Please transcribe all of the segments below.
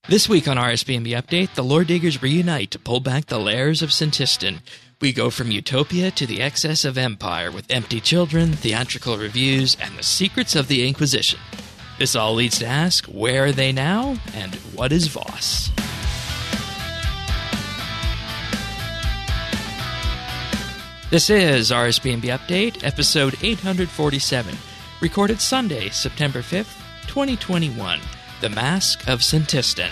This week on RSBNB Update, the Lore Diggers reunite to pull back the layers of Sentistan. We go from utopia to the excess of empire with empty children, theatrical reviews, and the secrets of the Inquisition. This all leads to ask, where are they now, and what is Voss? This is RSBNB Update, episode 847, recorded Sunday, September 5th, 2021. The Mask of Sentistan.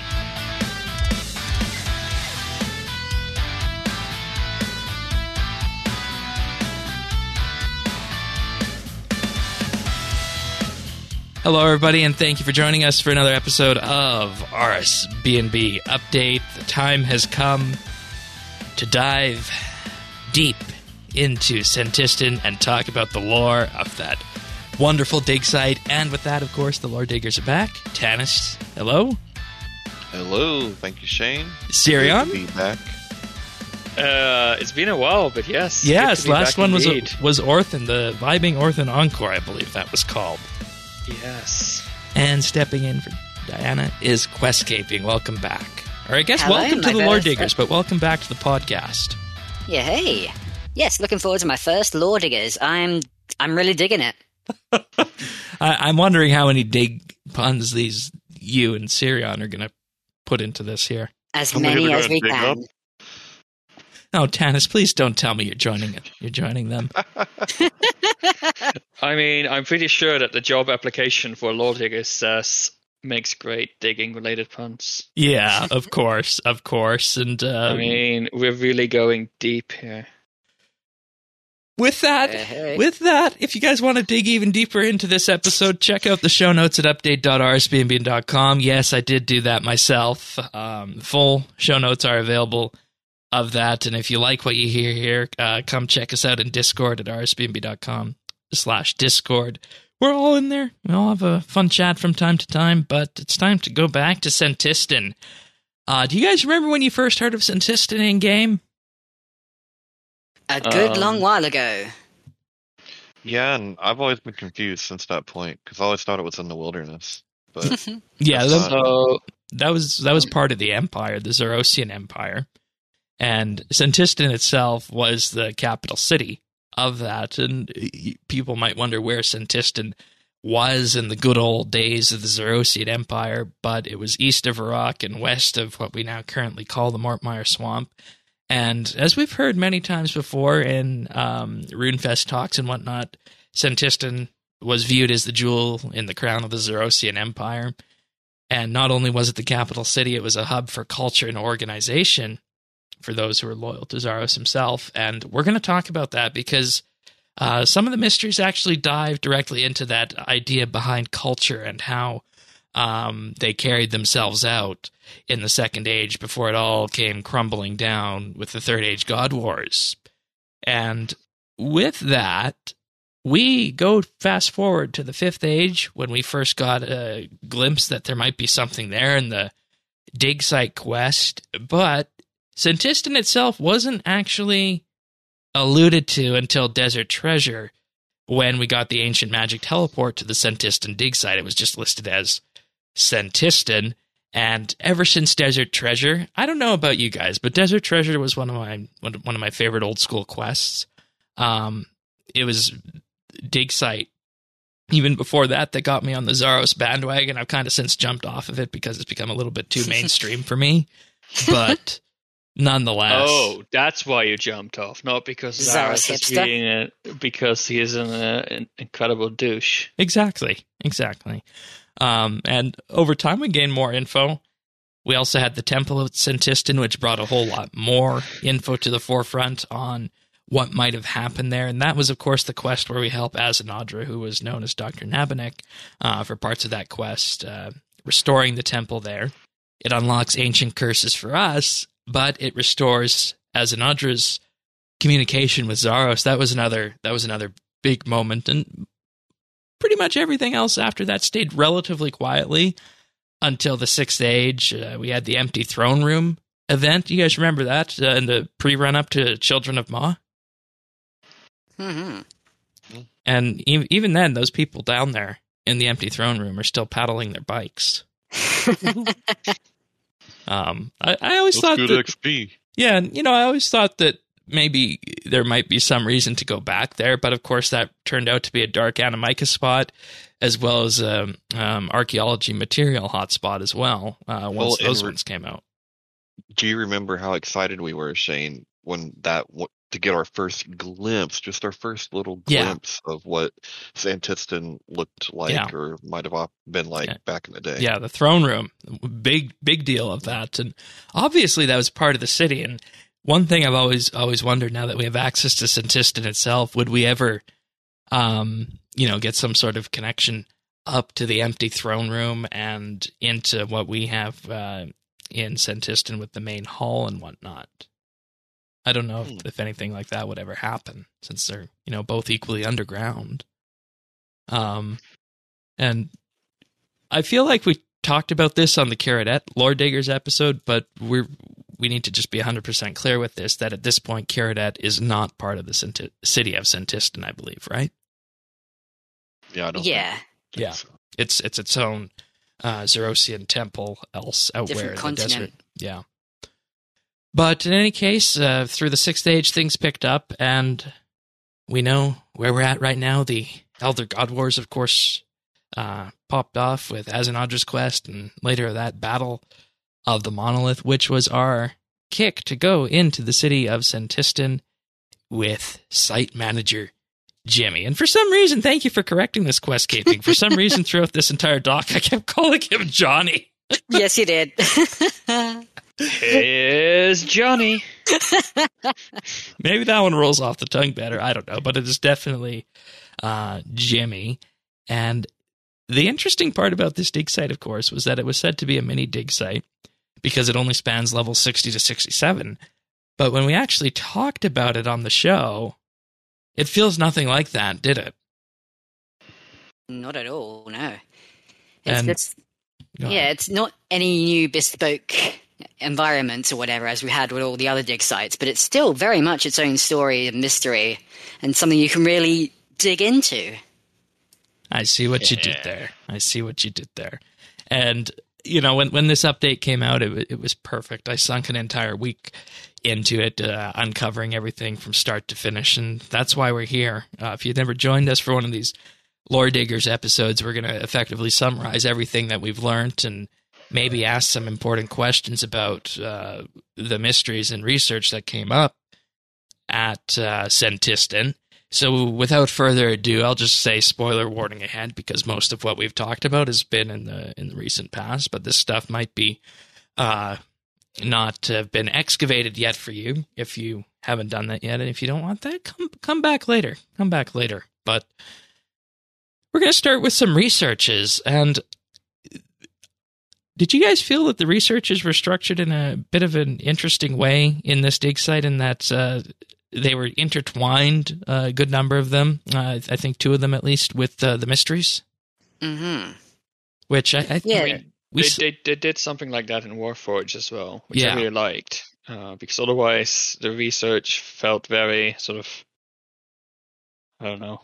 Hello, everybody, and thank you for joining us for another episode of RSBNB Update. The time has come to dive deep into Sentistan and talk about the lore of that wonderful dig site. And with that, of course, the Lore Diggers are back. Tanis, hello. Hello, thank you, Shane. Sirion. Good to be back. It's been a while, but yes. Yes, last one was indeed. Orthan, the Vibing Orthan Encore, I believe that was called. Yes. And stepping in for Diana is Questscaping. Welcome back. Or I guess Hello, welcome to my the Lore first- Diggers, but welcome back to the podcast. Yeah, hey. Yes, looking forward to my first Lore Diggers. I'm really digging it. I'm wondering how many dig puns you and Sirion are going to put into this here. As How many many are we as gonna we dig can. up? No, Tanis, please don't tell me you're joining it. You're joining them. I mean, I'm pretty sure that the job application for Lore Diggers makes great digging-related puns. Yeah, of course. And I mean, we're really going deep here. With that, if you guys want to dig even deeper into this episode, check out the show notes at update.rsbnb.com. Yes, I did do that myself. Full show notes are available of that. And if you like what you hear here, come check us out in Discord at rsbnb.com/Discord. We're all in there. We all have a fun chat from time to time, but it's time to go back to Sentistan. Do you guys remember when you first heard of Sentistan in game? A good long while ago. Yeah, and I've always been confused since that point because I always thought it was in the wilderness. But Yeah, That's So, that was part of the Empire, the Zerosian Empire, and Sentistan itself was the capital city of that. And people might wonder where Sentistan was in the good old days of the Zerosian Empire, but it was east of Iraq and west of what we now currently call the Mortmire Swamp. And as we've heard many times before in RuneFest talks and whatnot, Sentistan was viewed as the jewel in the crown of the Zerosian Empire. And not only was it the capital city, it was a hub for culture and organization for those who were loyal to Zaros himself. And we're going to talk about that because some of the mysteries actually dive directly into that idea behind culture and how they carried themselves out in the Second Age before it all came crumbling down with the Third Age God Wars. And with that, we go fast forward to the Fifth Age when we first got a glimpse that there might be something there in the dig site quest, but Sentistan itself wasn't actually alluded to until Desert Treasure when we got the Ancient Magic teleport to the Sentistan dig site. It was just listed as Sentistan, and ever since Desert Treasure, I don't know about you guys, but Desert Treasure was one of my favorite old school quests. It was dig site even before that got me on the Zaros bandwagon. I've kind of since jumped off of it because it's become a little bit too mainstream for me, but nonetheless. oh, that's why you jumped off, not because Zaros Zaros is hipster? because he is an incredible douche. Exactly. And over time, we gained more info. We also had the Temple of Sentistan, which brought a whole lot more info to the forefront on what might have happened there. And that was, of course, the quest where we help Azanadra, who was known as Dr. Nabanek, for parts of that quest, restoring the temple there. It unlocks ancient curses for us, but it restores Azanadra's communication with Zaros. That was another big moment. And pretty much everything else after that stayed relatively quietly until the Sixth Age. We had the Empty Throne Room event. You guys remember that in the pre-run up to Children of Ma? Mm-hmm. And even then, those people down there in the Empty Throne Room are still paddling their bikes. I always That's thought good that, XP. yeah, and, I always thought that maybe there might be some reason to go back there, but of course that turned out to be a dark Anamika spot, as well as archaeology material hotspot as well. Once those ones came out. Do you remember how excited we were, Shane, when to get our first glimpse, just our first little glimpse of what Santistan looked like or might have been like back in the day? Yeah, the throne room, big deal of that, and obviously that was part of the city. And one thing I've always wondered, now that we have access to Santistan itself, would we ever, get some sort of connection up to the empty throne room and into what we have in Santistan with the main hall and whatnot? I don't know if anything like that would ever happen, since they're, both equally underground. And I feel like we talked about this on the Karadet Lore Diggers episode, but we need to just be 100% clear with this, that at this point, Karadet is not part of the city of Santistan, I believe, right? Yeah, I don't think so. It's its own Zerosian temple else out Different where in continent. the desert. Yeah. But in any case, through the Sixth Age, things picked up, and we know where we're at right now. The Elder God Wars, of course, popped off with Azanadra's quest, and later that Battle of the Monolith, which was our kick to go into the city of Santistan with site manager Jimmy. And for some reason, thank you for correcting this questcaping. For some reason, throughout this entire doc, I kept calling him Johnny. Yes, you did. Here's Johnny. Maybe that one rolls off the tongue better. I don't know, but it is definitely Jimmy. And the interesting part about this dig site, of course, was that it was said to be a mini dig site because it only spans level 60 to 67. But when we actually talked about it on the show, it feels nothing like that, did it? Not at all, no. And- It's not any new bespoke environments or whatever as we had with all the other dig sites, but it's still very much its own story and mystery and something you can really dig into. I see what you did there. And, when this update came out, it was perfect. I sunk an entire week into it, uncovering everything from start to finish, and that's why we're here. If you've never joined us for one of these Lore Diggers episodes, we're going to effectively summarize everything that we've learned and maybe ask some important questions about the mysteries and research that came up at Santistan. So without further ado, I'll just say spoiler warning ahead, because most of what we've talked about has been in the recent past, but this stuff might be not have been excavated yet for you if you haven't done that yet. And if you don't want that, come back later. But we're going to start with some researches. And did you guys feel that the researches were structured in a bit of an interesting way in this dig site, in that they were intertwined, a good number of them, I think 2 of them at least, with the mysteries? Mm-hmm. Which I think... Yeah. They did something like that in Warforged as well, which Yeah. I really liked, because otherwise the research felt very sort of, I don't know,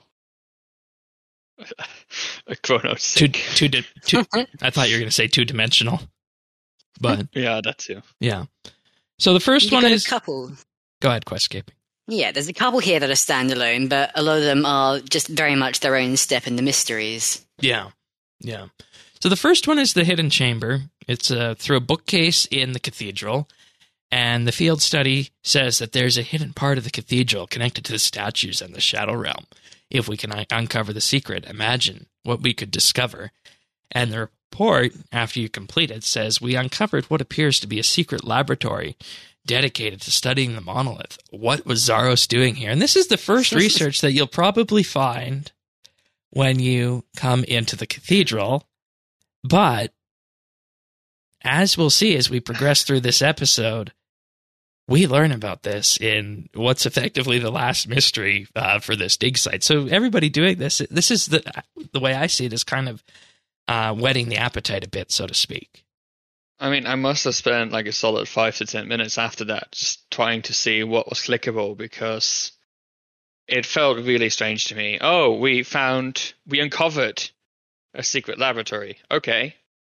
a Chrono Sync. I thought you were going to say 2-dimensional, but Yeah, that too. yeah. So the first You've one got is... a couple. Go ahead, Questscaping. Yeah, there's a couple here that are standalone, but a lot of them are just very much their own step in the mysteries. Yeah. So the first one is the Hidden Chamber. It's through a bookcase in the cathedral, and the field study says that there's a hidden part of the cathedral connected to the statues and the Shadow Realm. If we can uncover the secret, imagine what we could discover. And the report, after you complete it, says, we uncovered what appears to be a secret laboratory dedicated to studying the monolith. What was Zaros doing here? And this is the first research that you'll probably find when you come into the cathedral. But as we'll see as we progress through this episode, we learn about this in what's effectively the last mystery for this dig site. So everybody doing this is the way I see it, is kind of whetting the appetite a bit, so to speak. I mean, I must have spent like a solid 5 to 10 minutes after that just trying to see what was clickable, because it felt really strange to me. Oh, we uncovered a secret laboratory. Okay,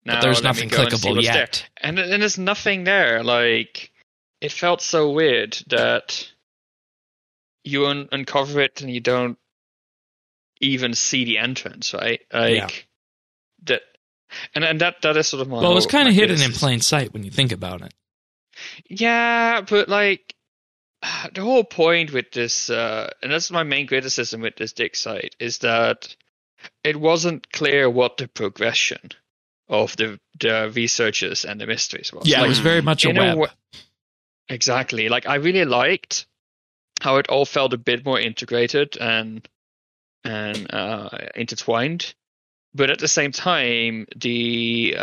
Now but there's let me nothing go and see clickable what's yet. there. And there's nothing there. Like, it felt so weird that you uncover it and you don't even see the entrance, right? Like that, and that is sort of my. Well, it was kind of hidden in criticism. plain sight when you think about it. Yeah, but like the whole point with this, and that's my main criticism with this dig site, is that it wasn't clear what the progression of the researchers and the mysteries was. Yeah, like, it was very much a web. Exactly. Like, I really liked how it all felt a bit more integrated and intertwined, but at the same time, the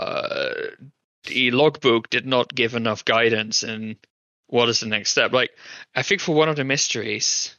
logbook did not give enough guidance in what is the next step. Like, I think for one of the mysteries,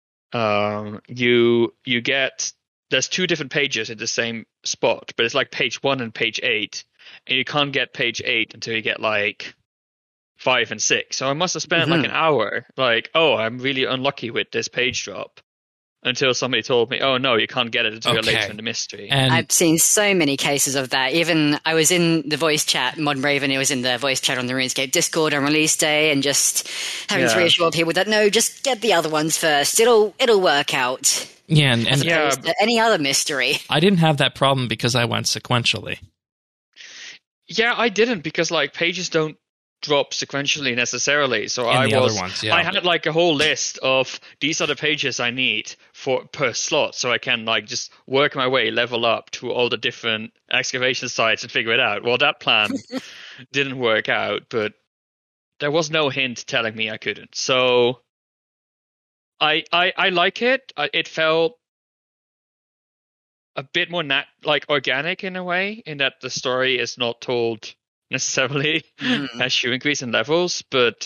you get, there's 2 different pages at the same spot, but it's like page 1 and page 8, and you can't get page 8 until you get like 5 and 6. So I must have spent like an hour, like, oh, I'm really unlucky with this page drop, until somebody told me, oh no, you can't get it until later in the mystery. And I've seen so many cases of that. Even I was in the voice chat, Modern Raven, it was in the voice chat on the RuneScape Discord on release day, and just having to reassure people that no, just get the other ones first. It'll work out. Yeah, and as opposed to any other mystery. I didn't have that problem because I went sequentially. Yeah, I didn't, because like pages don't drop sequentially necessarily. So I had like a whole list of these are the pages I need per slot, so I can like just work my way, level up to all the different excavation sites and figure it out. Well, that plan didn't work out, but there was no hint telling me I couldn't. So I like it. It felt a bit more like organic in a way, in that the story is not told necessarily as you increase in levels, but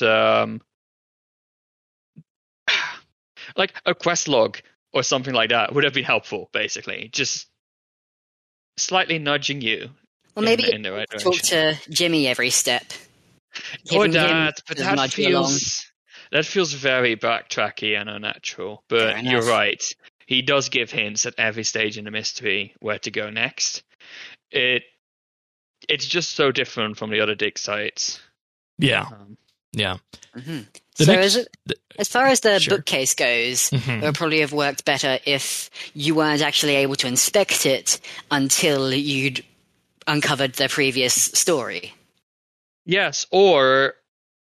like a quest log or something like that would have been helpful, basically. Just slightly nudging you in the right direction. Talk to Jimmy every step. Or that, but that feels very backtracky and unnatural. But you're right. He does give hints at every stage in the mystery where to go next. It's just so different from the other dig sites. Yeah. Yeah. Mm-hmm. So as far as the bookcase goes, it would probably have worked better if you weren't actually able to inspect it until you'd uncovered the previous story. Yes, or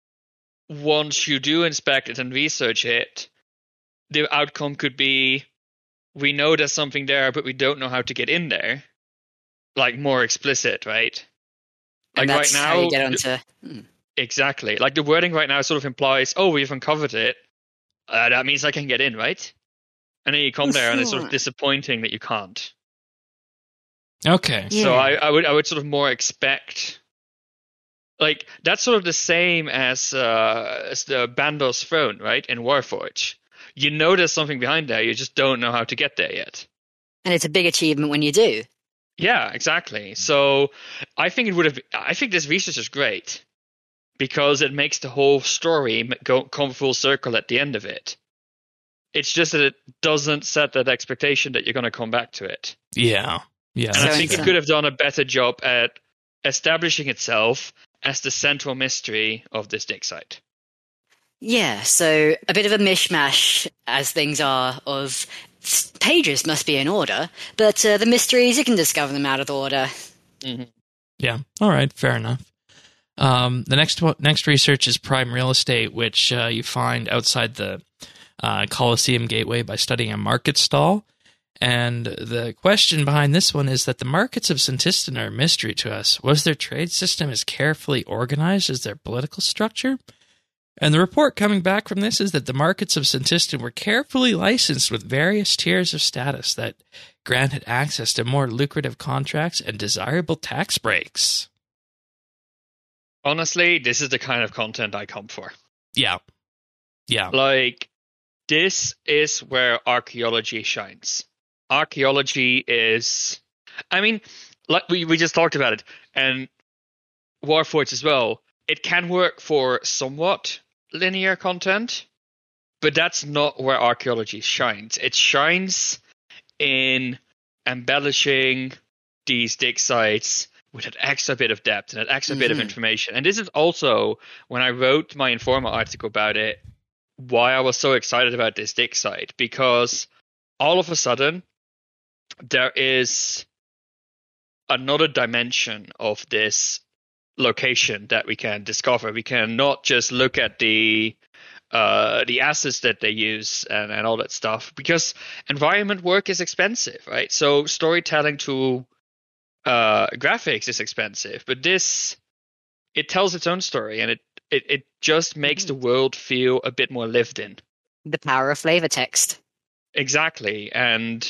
once you do inspect it and research it, the outcome could be, we know there's something there, but we don't know how to get in there. Like, more explicit, right? Like, and that's right now, how you get onto... Exactly. Like, the wording right now sort of implies, oh, we've uncovered it. That means I can get in, right? And then you come there and it's sort of disappointing that you can't. Okay. Yeah. So I would sort of more expect... Like, that's sort of the same as the Bandos throne, right? In Warforged. You know there's something behind there, you just don't know how to get there yet. And it's a big achievement when you do. Yeah, exactly. So I think this research is great, because it makes the whole story come full circle at the end of it. It's just that it doesn't set that expectation that you're going to come back to it. Yeah. Yeah. And I think it could have done a better job at establishing itself as the central mystery of this dig site. Yeah, so a bit of a mishmash, as things are, of pages must be in order, but the mysteries, you can discover them out of order. Mm-hmm. Yeah, all right, fair enough. The next research is prime real estate, which you find outside the Colosseum Gateway by studying a market stall. And the question behind this one is that the markets of Santistan are a mystery to us. Was their trade system as carefully organized as their political structure? And the report coming back from this is that the markets of Santistan were carefully licensed with various tiers of status that granted access to more lucrative contracts and desirable tax breaks. Honestly, this is the kind of content I come for. Yeah. Yeah. Like, this is where archaeology shines. Archaeology is... I mean, like we just talked about it, and Warforged as well. It can work for somewhat linear content, but that's not where archaeology shines. It shines in embellishing these dig sites with an extra bit of depth and an extra bit of information. And this is also, when I wrote my Informer article about it, why I was so excited about this dig site, because all of a sudden there is another dimension of this location that we can discover. We can not just look at the assets that they use and all that stuff, because environment work is expensive, right? So storytelling to graphics is expensive, but it tells its own story, and it just makes the world feel a bit more lived in. The power of flavor text. Exactly, and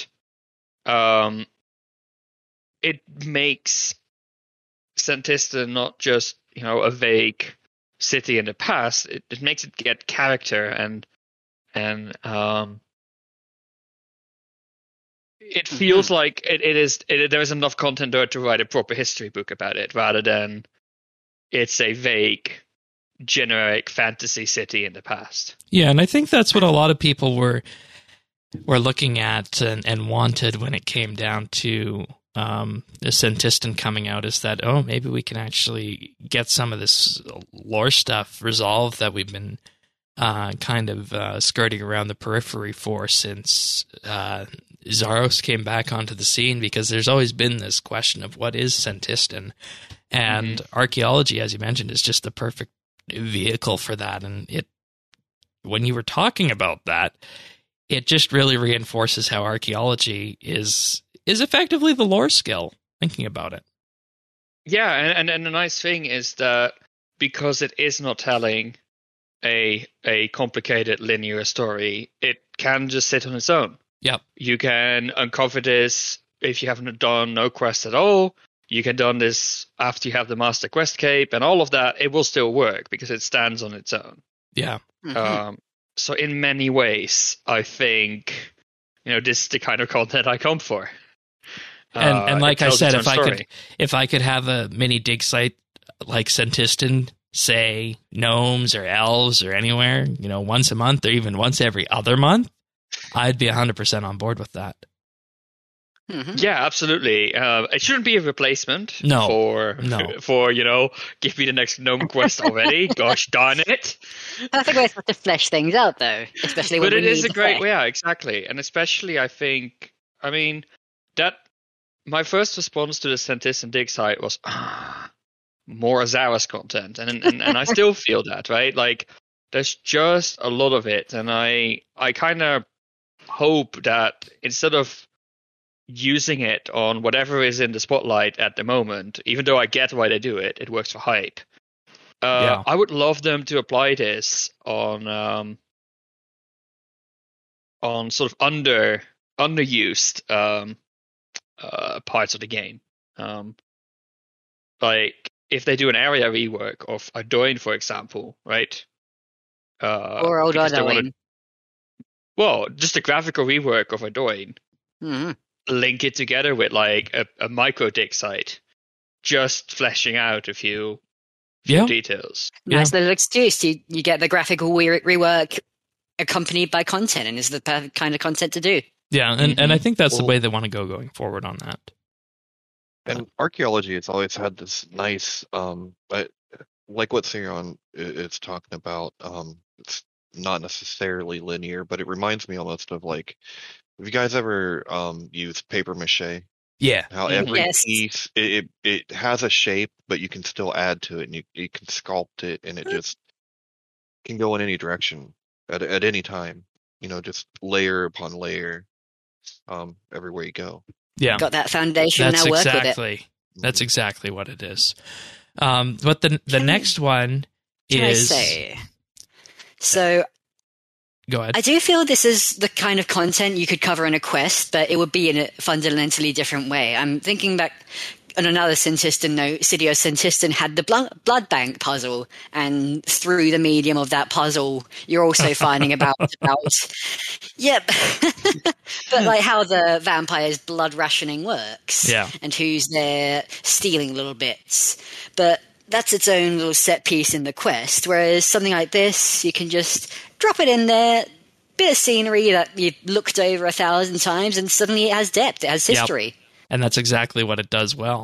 it makes Santistan not just, a vague city in the past. It makes it get character, and it feels like there's enough content there to write a proper history book about it, rather than it's a vague, generic fantasy city in the past. Yeah, and I think that's what a lot of people were looking at and wanted when it came down to the Santistan coming out, is that, maybe we can actually get some of this lore stuff resolved that we've been kind of skirting around the periphery for since Zaros came back onto the scene, because there's always been this question of what is Santistan, and archaeology, as you mentioned, is just the perfect vehicle for that. And when you were talking about that, it just really reinforces how archaeology is effectively the lore skill, thinking about it. Yeah, and the nice thing is that because it is not telling a complicated linear story, it can just sit on its own. Yep. You can uncover this if you haven't done no quest at all. You can done this after you have the Master Quest Cape, and all of that, it will still work because it stands on its own. Yeah. So in many ways, I think, this is the kind of content I come for. And like I said, if I could have a mini dig site like Santistan, say gnomes or elves or anywhere, once a month or even once every other month, I'd be 100% on board with that. Yeah, absolutely. It shouldn't be a replacement for give me the next gnome quest already. Gosh darn it. Perfect way to flesh things out, though, especially when it is a great way. Yeah, exactly. And especially, that my first response to the Santistan dig site was more Azaras content, and I still feel that, right? Like, there's just a lot of it, and I kind of hope that instead of using it on whatever is in the spotlight at the moment, even though I get why they do it, it works for hype. I would love them to apply this on sort of underused parts of the game. Like if they do an area rework of Ardoin, for example, right? Or old Ardoin. Well, just a graphical rework of Ardoin. Link it together with like a micro dig site, just fleshing out a few details. Nice little excuse. You get the graphical rework accompanied by content, and it's the perfect kind of content to do. Yeah, and I think that's the way they want to go going forward on that. And archaeology has always had this nice, like what Theron is talking about. It's not necessarily linear, but it reminds me almost of like, have you guys ever used paper mache? Yeah. How every piece, it has a shape, but you can still add to it, and you can sculpt it, and it just can go in any direction at any time. Just layer upon layer, everywhere you go. Yeah. Got that foundation, now work with it. That's exactly what it is. But the next one is... Can I say? So... Go ahead. I do feel this is the kind of content you could cover in a quest, but it would be in a fundamentally different way. I'm thinking back on another Santistan note. City of Santistan had the blood bank puzzle, and through the medium of that puzzle, you're also finding about yep, but like how the vampire's blood rationing works, and who's there stealing little bits, but that's its own little set piece in the quest. Whereas something like this, you can just drop it in there, bit of scenery that you've looked over 1,000 times, and suddenly it has depth, it has history. Yep. And that's exactly what it does well.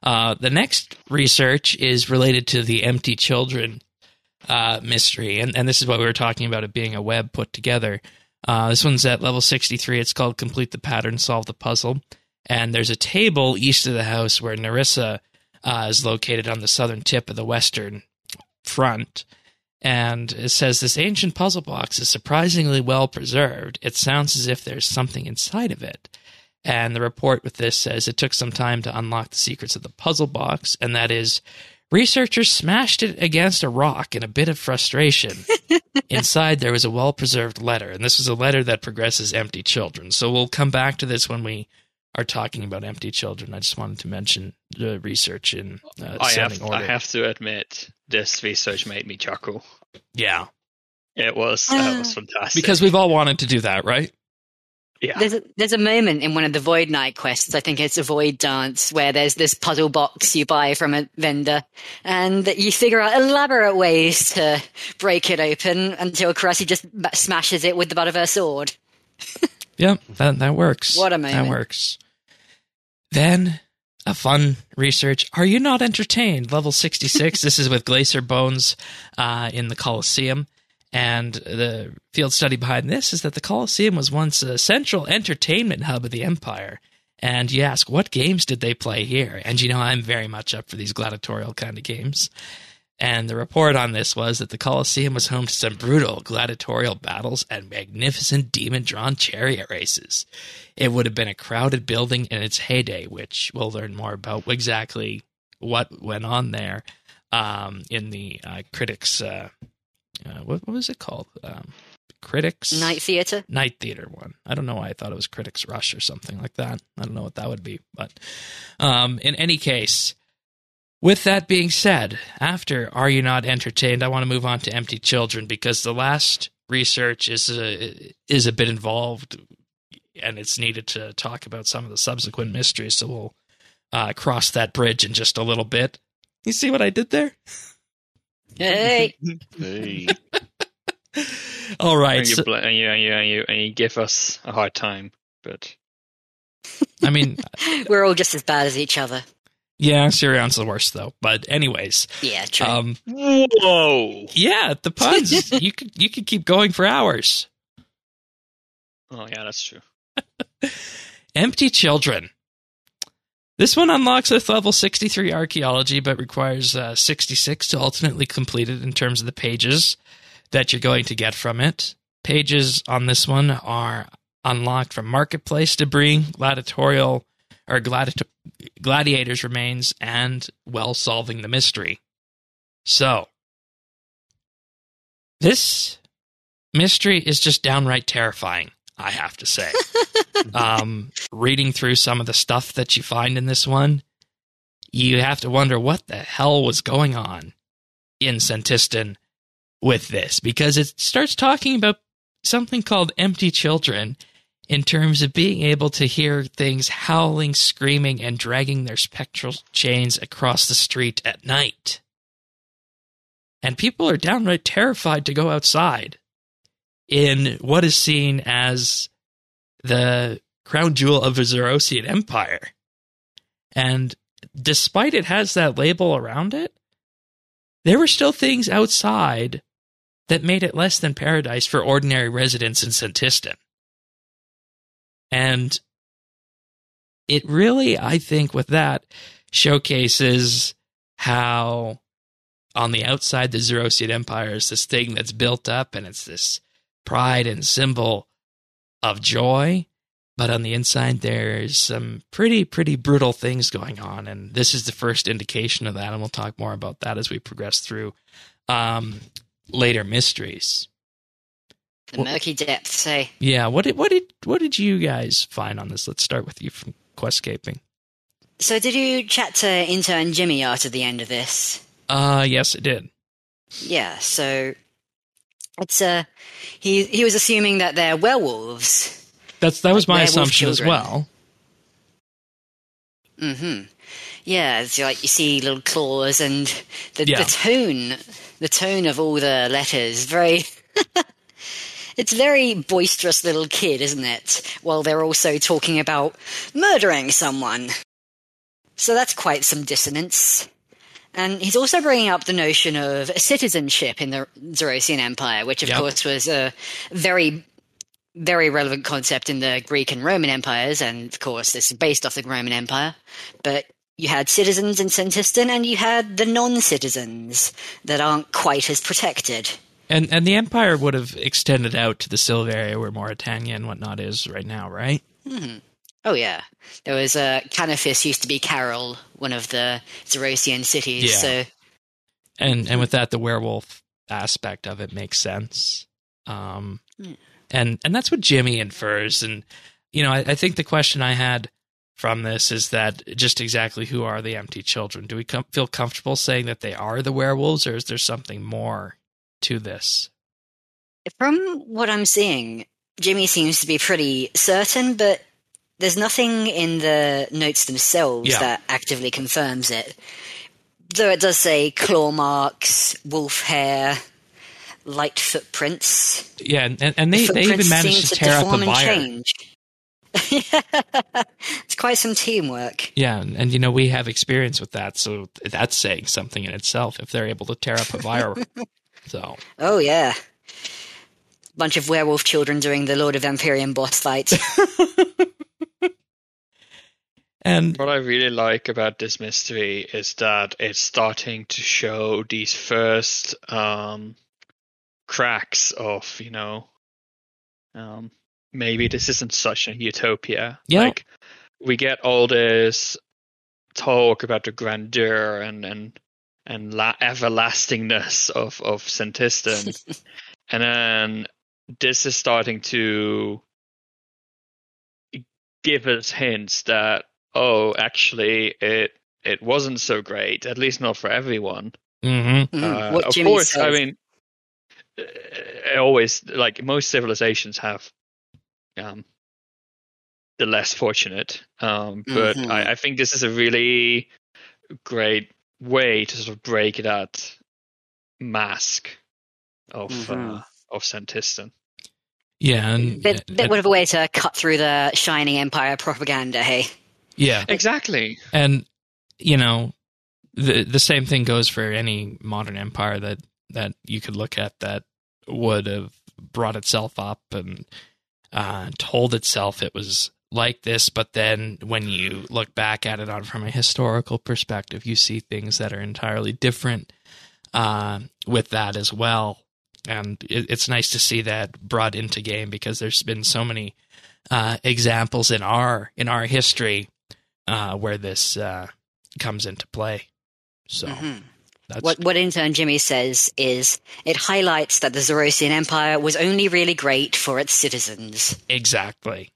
The next research is related to the empty children mystery, and this is what we were talking about, it being a web put together. This one's at level 63. It's called Complete the Pattern, Solve the Puzzle. And there's a table east of the house where Nerissa is located on the southern tip of the western front. And it says, this ancient puzzle box is surprisingly well preserved. It sounds as if there's something inside of it. And the report with this says it took some time to unlock the secrets of the puzzle box, and that is, researchers smashed it against a rock in a bit of frustration. Inside, there was a well-preserved letter, and this is a letter that progresses empty children. So we'll come back to this when we are talking about empty children. I just wanted to mention the research in descending order. I have to admit, this research made me chuckle. Yeah. It was fantastic. Because we've all wanted to do that, right? Yeah. There's a moment in one of the Void Knight quests, I think it's a Void Dance, where there's this puzzle box you buy from a vendor, and you figure out elaborate ways to break it open until Cressy just smashes it with the butt of her sword. Yeah, that works. What a moment. That works. Then, a fun research. Are you not entertained? Level 66. This is with Glacier Bones in the Colosseum. And the field study behind this is that the Colosseum was once a central entertainment hub of the Empire. And you ask, what games did they play here? And I'm very much up for these gladiatorial kind of games. And the report on this was that the Colosseum was home to some brutal gladiatorial battles and magnificent demon-drawn chariot races. It would have been a crowded building in its heyday, which we'll learn more about exactly what went on there in the critics' what was it called? Critics Night Theater one. I don't know why I thought it was Critics Rush or something like that. I don't know what that would be, but in any case, with that being said, after Are You Not Entertained, I want to move on to Empty Children, because the last research is a bit involved, and it's needed to talk about some of the subsequent mysteries. So we'll cross that bridge in just a little bit. You see what I did there? Hey. Hey. All right. And you give us a hard time, but I mean, we're all just as bad as each other. Yeah, Sirion's the worst though. But anyways, yeah, true. Whoa! Yeah, the puns. you could keep going for hours. Oh yeah, that's true. Empty Children. This one unlocks with level 63 archaeology, but requires 66 to ultimately complete it in terms of the pages that you're going to get from it. Pages on this one are unlocked from marketplace debris, gladiators' remains, and solving the mystery. So, this mystery is just downright terrifying, I have to say. Reading through some of the stuff that you find in this one, you have to wonder what the hell was going on in Santistan with this, because it starts talking about something called empty children in terms of being able to hear things howling, screaming, and dragging their spectral chains across the street at night. And people are downright terrified to go outside in what is seen as the crown jewel of the Zerosian Empire. And despite it has that label around it, there were still things outside that made it less than paradise for ordinary residents in Santistan. And it really, I think, with that, showcases how on the outside the Zerosian Empire is this thing that's built up, and it's this pride and symbol of joy, but on the inside there's some pretty brutal things going on, and this is the first indication of that, and we'll talk more about that as we progress through later mysteries. The murky depths, eh? Yeah, what did you guys find on this? Let's start with you from Questscaping. So did you chat to intern Jimmy after the end of this? Yes, I did. Yeah, so it's he was assuming that they're werewolves. That was my assumption as well. Mm-hmm. Yeah, it's like you see little claws, and the tone of all the letters very it's very boisterous little kid, isn't it? While they're also talking about murdering someone. So that's quite some dissonance. And he's also bringing up the notion of citizenship in the Zoroastrian Empire, which, of course, was a very, very relevant concept in the Greek and Roman empires. And, of course, this is based off the Roman Empire. But you had citizens in Santistan, and you had the non-citizens that aren't quite as protected. And the empire would have extended out to the Silvaria, where Mauritania and whatnot is right now, right? Mm-hmm. Oh, yeah. There was Canophis used to be Carol, one of the Zoroastrian cities. Yeah. So. And with that, the werewolf aspect of it makes sense. And that's what Jimmy infers. And, I think the question I had from this is that just exactly who are the empty children? Do we feel comfortable saying that they are the werewolves, or is there something more to this? From what I'm seeing, Jimmy seems to be pretty certain, but there's nothing in the notes themselves that actively confirms it. Though it does say claw marks, wolf hair, light footprints. Yeah, and they even managed to tear up a wire. It's quite some teamwork. Yeah, and we have experience with that, so that's saying something in itself if they're able to tear up a wire. So. Oh, yeah. Bunch of werewolf children doing the Lord of Vampirium boss fight. And what I really like about this mystery is that it's starting to show these first cracks of, maybe this isn't such a utopia. Yeah. Like, we get all this talk about the grandeur and everlastingness of Santistan, and then this is starting to give us hints that, actually, it wasn't so great, at least not for everyone. Mm-hmm. Of course, says. I mean, always, like, most civilizations have the less fortunate, but I think this is a really great way to sort of break that mask of Santistan. Yeah, and bit of a way to cut through the Shining Empire propaganda, hey? Yeah, exactly. And the same thing goes for any modern empire that you could look at that would have brought itself up and told itself it was like this, but then when you look back at it from a historical perspective, you see things that are entirely different with that as well. And it's nice to see that brought into game, because there's been so many examples in our history where this comes into play. So what in turn Jimmy says is it highlights that the Zoroastrian Empire was only really great for its citizens. Exactly.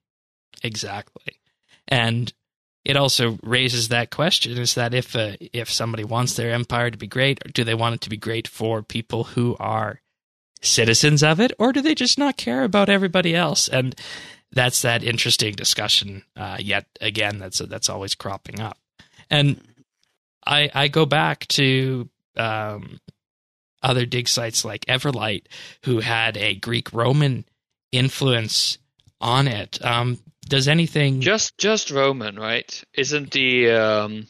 And it also raises that question, is that if somebody wants their empire to be great, do they want it to be great for people who are citizens of it, or do they just not care about everybody else? And that's that interesting discussion yet again that's always cropping up. And I go back to other dig sites like Everlight, who had a Greek-Roman influence on it. Does anything... Just Roman, right? Isn't the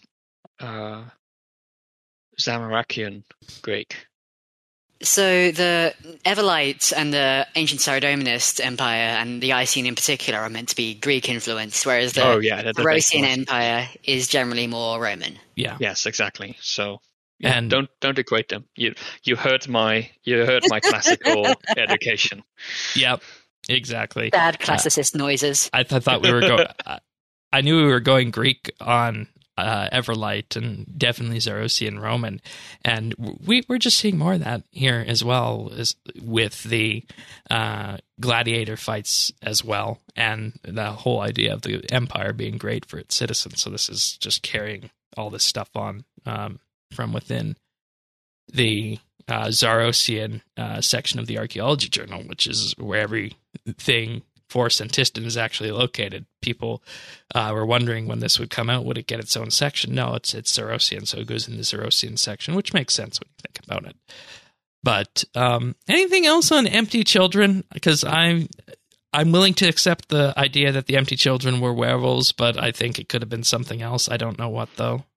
Zamorakian Greek? So the Everlight and the ancient Saradominist Empire and the Icene in particular are meant to be Greek influenced, whereas the Zoroastrian Empire is generally more Roman. Yeah. Yes, exactly. So and don't equate them. You hurt my classical education. Yep. Exactly. Bad classicist noises. I thought we were going. I knew we were going Greek on Everlight and definitely Zoroastrian Roman, and we're just seeing more of that here as well, as with the gladiator fights as well, and the whole idea of the empire being great for its citizens. So this is just carrying all this stuff on from within the Zoroastrian section of the Archaeology Journal, which is where everything for Santistan is actually located. People were wondering when this would come out, would it get its own section? No, it's Zoroastrian, so it goes in the Zoroastrian section, which makes sense when you think about it. But anything else on Empty Children? Because I I'm willing to accept the idea that the empty children were werewolves, but I think it could have been something else. I don't know what, though.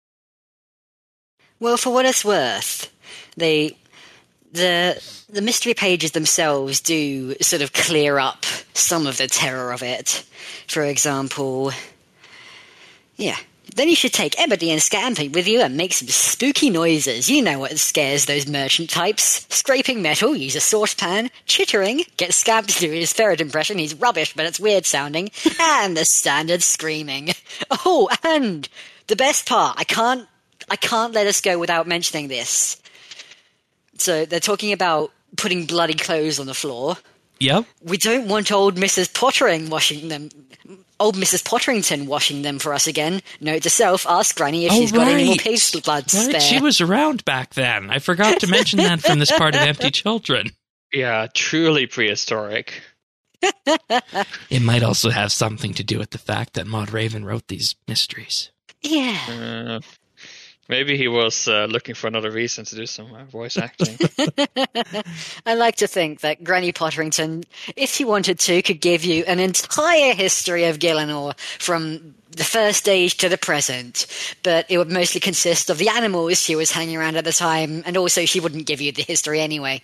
Well, for what it's worth, the mystery pages themselves do sort of clear up some of the terror of it. For example, then you should take Ebony and Scampy with you and make some spooky noises. You know what scares those merchant types. Scraping metal, use a saucepan, chittering, get Scamp to do his ferret impression, he's rubbish but it's weird sounding, and the standard screaming. Oh, and the best part, I can't let us go without mentioning this. So they're talking about putting bloody clothes on the floor. Yep. We don't want old Mrs. Potterington washing them for us again. Note to self, ask Granny if she's got any more page blood spare. She was around back then. I forgot to mention that from this part of Empty Children. Yeah, truly prehistoric. It might also have something to do with the fact that Maud Raven wrote these mysteries. Yeah. Maybe he was looking for another reason to do some voice acting. I like to think that Granny Potterington, if she wanted to, could give you an entire history of Gielinor from the first age to the present, but it would mostly consist of the animals she was hanging around at the time, and also she wouldn't give you the history anyway.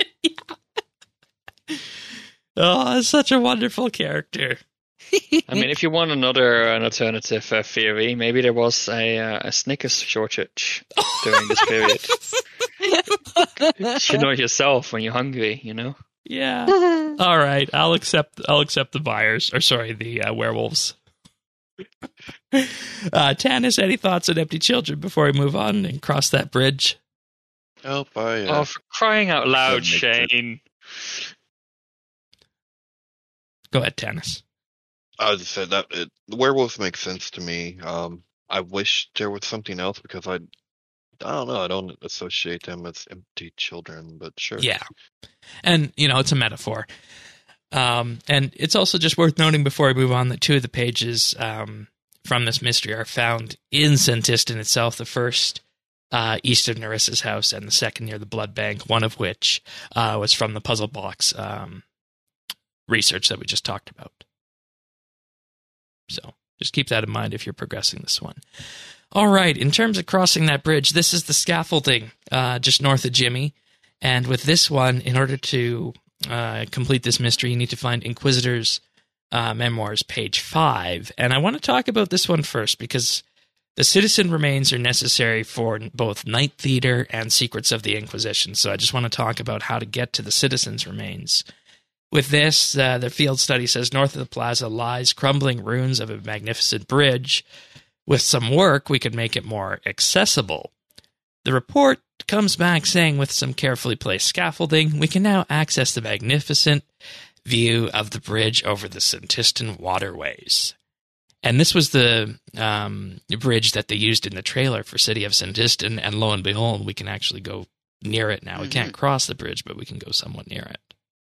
Oh, such a wonderful character. I mean, if you want an alternative theory, maybe there was a Snickers shortage during this period. You know it yourself when you're hungry, you know? Yeah. All right, I'll accept the werewolves. Tanis, any thoughts on Empty Children before we move on and cross that bridge? Oh, for crying out loud, Shane. Go ahead, Tanis. I just said that the werewolves make sense to me. I wish there was something else because I don't know. I don't associate them as empty children, but sure. Yeah, and it's a metaphor. And it's also just worth noting before we move on that 2 of the pages from this mystery are found in Santistan itself. The first east of Nerissa's house, and the second near the blood bank. One of which was from the puzzle box research that we just talked about. So just keep that in mind if you're progressing this one. All right, in terms of crossing that bridge, this is the scaffolding just north of Jimmy. And with this one, in order to complete this mystery, you need to find Inquisitor's Memoirs, page 5. And I want to talk about this one first because the citizen remains are necessary for both Night Theater and Secrets of the Inquisition. So I just want to talk about how to get to the citizen's remains. With this, the field study says north of the plaza lies crumbling ruins of a magnificent bridge. With some work, we could make it more accessible. The report comes back saying with some carefully placed scaffolding, we can now access the magnificent view of the bridge over the Santistan waterways. And this was the bridge that they used in the trailer for City of Santistan, and lo and behold, we can actually go near it now. We can't cross the bridge, but we can go somewhat near it.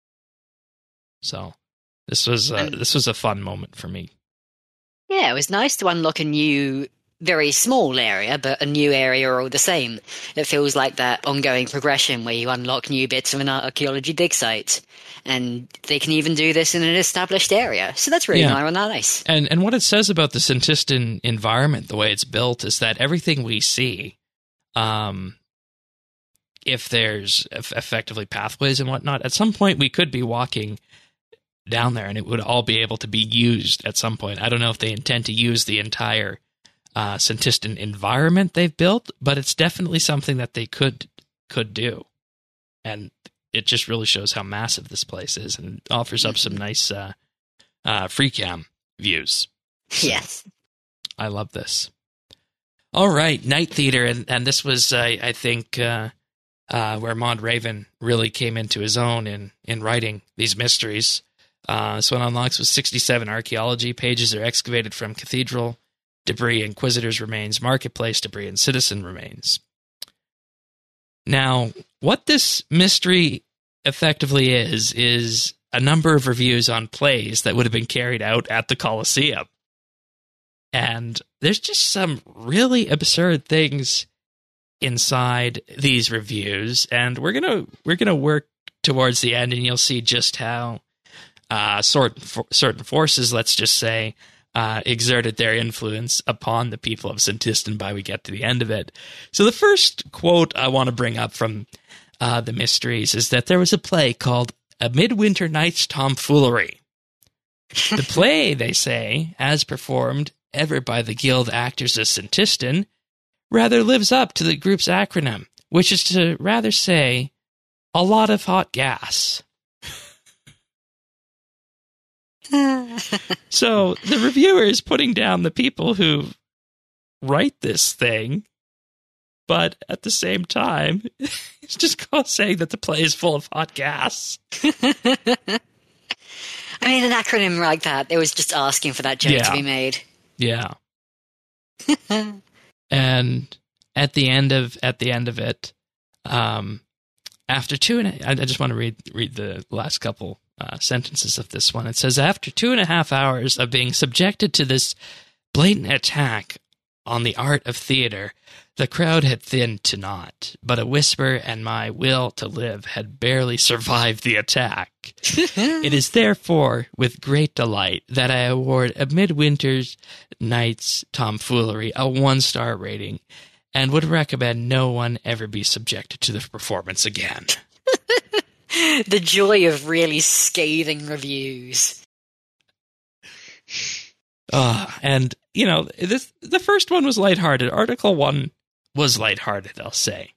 So this was a fun moment for me. Yeah, it was nice to unlock a new, very small area, but a new area all the same. It feels like that ongoing progression where you unlock new bits of an archaeology dig site. And they can even do this in an established area. So that's really nice. And what it says about the Santistan environment, the way it's built, is that everything we see, if there's effectively pathways and whatnot, at some point we could be walking down there and it would all be able to be used at some point. I don't know if they intend to use the entire Santistan environment they've built, but it's definitely something that they could do. And it just really shows how massive this place is and offers up some nice free cam views. So, yes. I love this. All right, Night Theater, and this was, I think, where Maud Raven really came into his own in writing these mysteries. This one unlocks with 67 archaeology pages are excavated from cathedral debris, Inquisitor's remains, marketplace debris, and citizen remains. Now, what this mystery effectively is a number of reviews on plays that would have been carried out at the Colosseum. And there's just some really absurd things inside these reviews, and we're gonna work towards the end, and you'll see just how certain forces, let's just say, exerted their influence upon the people of Sintistan by we get to the end of it. So the first quote I want to bring up from the Mysteries is that there was a play called A Midwinter Night's Tomfoolery. The play, they say, as performed ever by the guild actors of Sintistan, rather lives up to the group's acronym, which is to rather say, a lot of hot gas. So the reviewer is putting down the people who write this thing, but at the same time, it's just saying that the play is full of hot gas. I mean, an acronym like that, it was just asking for that joke to be made. Yeah. And at the end of it, after I just want to read the last couple sentences of this one. It says, after 2.5 hours of being subjected to this blatant attack on the art of theater, the crowd had thinned to naught, but a whisper and my will to live had barely survived the attack. It is therefore with great delight that I award A Midwinter Night's Tomfoolery a 1-star rating, and would recommend no one ever be subjected to the performance again. The joy of really scathing reviews. And, the first one was lighthearted. Article 1 was lighthearted, I'll say.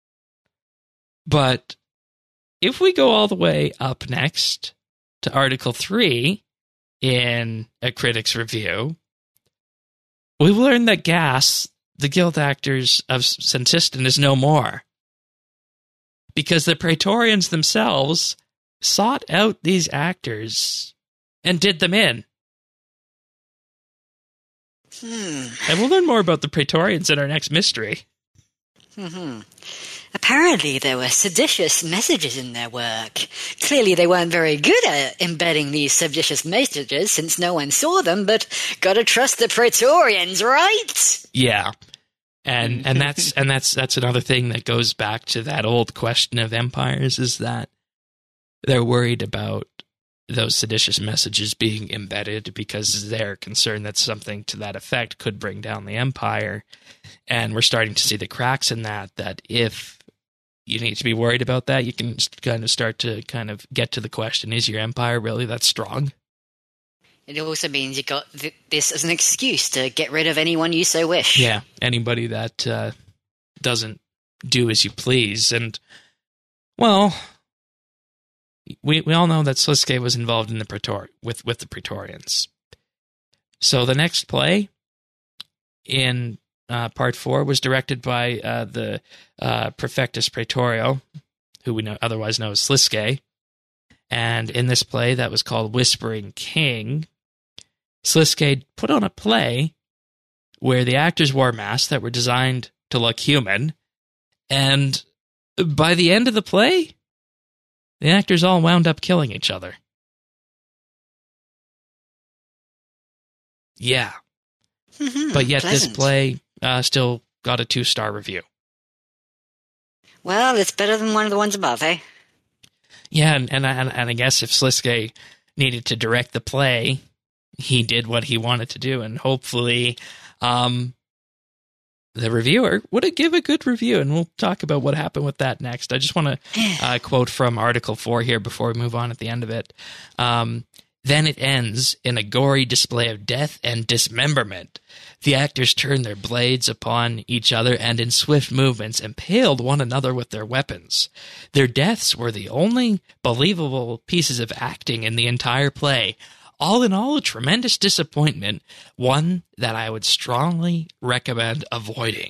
But if we go all the way up next to Article 3 in a critic's review, we learn that Gas, the guild actors of Sintistan, is no more. Because the Praetorians themselves sought out these actors and did them in. And we'll learn more about the Praetorians in our next mystery. Apparently there were seditious messages in their work. Clearly they weren't very good at embedding these seditious messages since no one saw them, but gotta trust the Praetorians, right? Yeah. And that's another thing that goes back to that old question of empires, is that they're worried about those seditious messages being embedded because they're concerned that something to that effect could bring down the empire. And we're starting to see the cracks in that if you need to be worried about that, you can kind of start to kind of get to the question, is your empire really that strong? It also means you got this as an excuse to get rid of anyone you so wish. Yeah, anybody that doesn't do as you please. And, well, we all know that Sliske was involved in the with the Praetorians. So the next play in Part 4 was directed by the Prefectus Praetorio, who we otherwise know as Sliske. And in this play that was called Whispering King, Sliske put on a play where the actors wore masks that were designed to look human, and by the end of the play, the actors all wound up killing each other. Yeah. But yet pleasant. This play still got a 2-star review. Well, it's better than one of the ones above, eh? Yeah, and I guess if Sliske needed to direct the play, he did what he wanted to do, and hopefully the reviewer would give a good review, and we'll talk about what happened with that next. I just want to quote from Article 4 here before we move on at the end of it. Then it ends in a gory display of death and dismemberment. The actors turned their blades upon each other and in swift movements impaled one another with their weapons. Their deaths were the only believable pieces of acting in the entire play. All in all, a tremendous disappointment, one that I would strongly recommend avoiding.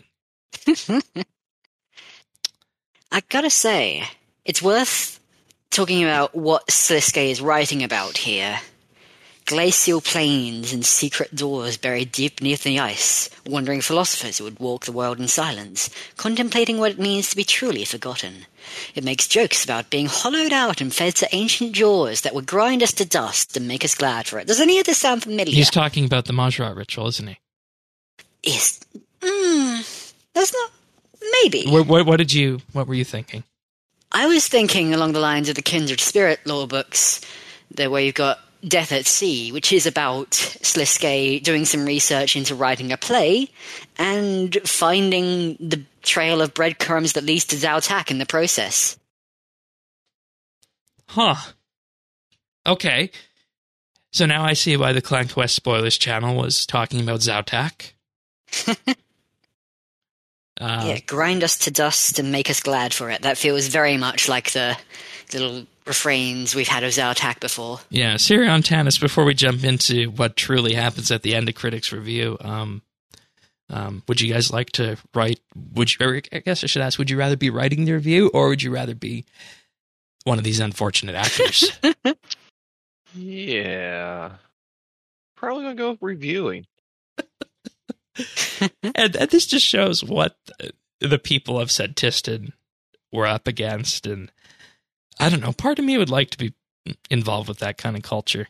I gotta say, it's worth talking about what Sliske is writing about here. Glacial plains and secret doors buried deep beneath the ice, wandering philosophers who would walk the world in silence, contemplating what it means to be truly forgotten. It makes jokes about being hollowed out and fed to ancient jaws that would grind us to dust and make us glad for it. Does any of this sound familiar? He's talking about the Majrat ritual, isn't he? Yes. That's not... Maybe. What were you thinking? I was thinking along the lines of the Kindred Spirit lore books. where you've got Death at Sea, which is about Slisuke doing some research into writing a play and finding the trail of breadcrumbs that leads to Zao Tak in the process. Huh. Okay. So now I see why the Clan Quest Spoilers channel was talking about Zao Tak. Yeah, grind us to dust and make us glad for it. That feels very much like the little refrains we've had of Zao Tak before. Yeah, Sirion Tanis, before we jump into what truly happens at the end of Critics Review, would you guys like to write, I guess I should ask, would you rather be writing the review or would you rather be one of these unfortunate actors? Yeah. Probably going to go with reviewing. and this just shows what the people of Sentistan were up against. And I don't know, part of me would like to be involved with that kind of culture.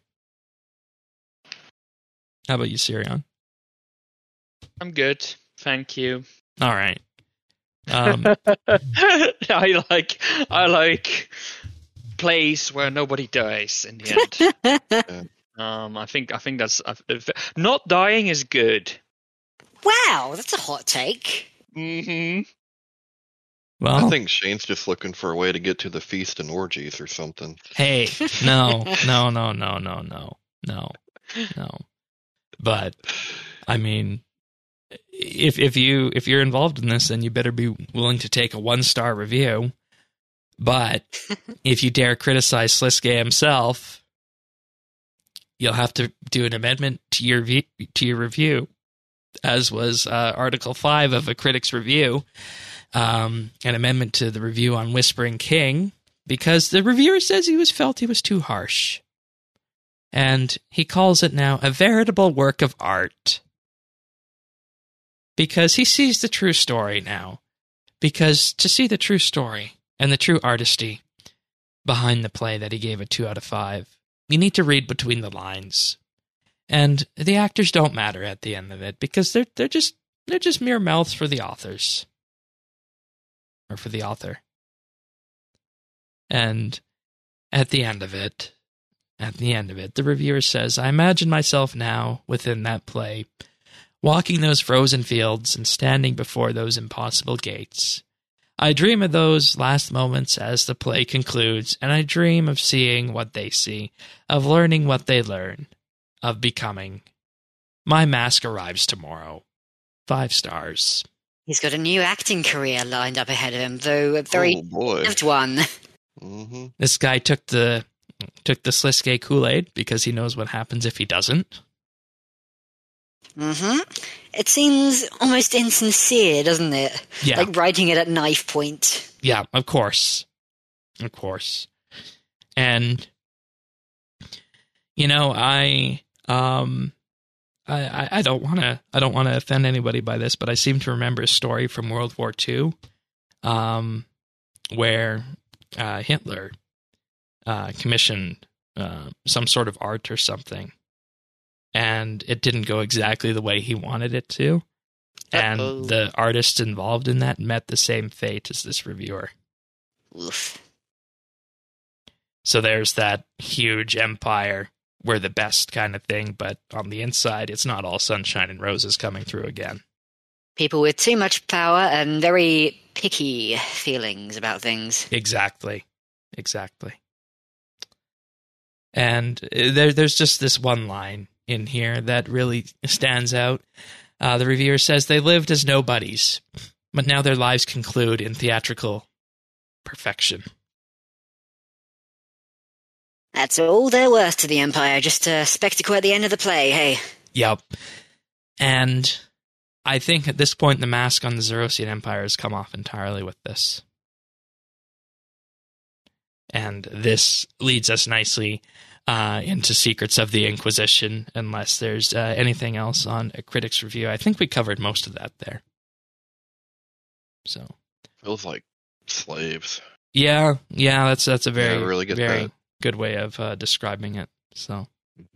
How about you, Sirion? I'm good. Thank you. All right. I like plays where nobody dies in the end. I think that's not dying is good. Wow, that's a hot take. Mm-hmm. Well, I think Shane's just looking for a way to get to the feast and orgies or something. Hey, no. But I mean, if you're involved in this, then you better be willing to take a 1-star review. But if you dare criticize Slisuke himself, you'll have to do an amendment to your review, as was Article 5 of a critic's review, an amendment to the review on Whispering King, because the reviewer says he felt he was too harsh. And he calls it now a veritable work of art. Because he sees the true story now. Because to see the true story and the true artistry behind the play that he gave a 2 out of 5, you need to read between the lines. And the actors don't matter at the end of it, because they're just mere mouths for the authors. Or for the author. And at the end of it, the reviewer says, I imagine myself now within that play, walking those frozen fields and standing before those impossible gates. I dream of those last moments as the play concludes, and I dream of seeing what they see, of learning what they learn, of becoming. My mask arrives tomorrow. 5 stars. He's got a new acting career lined up ahead of him, though a very short one. Mm-hmm. This guy took the Slisuke Kool-Aid because he knows what happens if he doesn't. Mm-hmm. It seems almost insincere, doesn't it? Yeah. Like writing it at knife point. Yeah, of course. Of course. And, you know, I don't want to offend anybody by this, but I seem to remember a story from World War II, where Hitler commissioned some sort of art or something, and it didn't go exactly the way he wanted it to, and the artists involved in that met the same fate as this reviewer. Oof. So there's that huge empire. We're the best kind of thing, but on the inside, it's not all sunshine and roses coming through again. People with too much power and very picky feelings about things. Exactly. And there's just this one line in here that really stands out. The reviewer says, they lived as nobodies, but now their lives conclude in theatrical perfection. That's all they're worth to the Empire, just a spectacle at the end of the play, hey? Yep. And I think at this point the mask on the Zerosian Empire has come off entirely with this. And this leads us nicely into Secrets of the Inquisition, unless there's anything else on a critic's review. I think we covered most of that there. So feels like slaves. Yeah, that's a very, really get very that. Good way of describing it. So,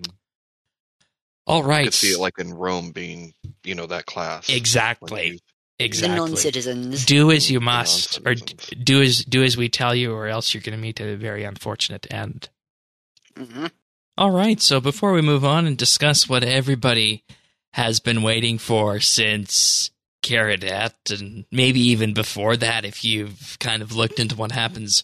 All right. You could see it like in Rome being, that class. Exactly. The non-citizens. Do as you must, or do as we tell you, or else you're going to meet a very unfortunate end. Mm-hmm. All right, so before we move on and discuss what everybody has been waiting for since Caradet, and maybe even before that, if you've kind of looked into what happens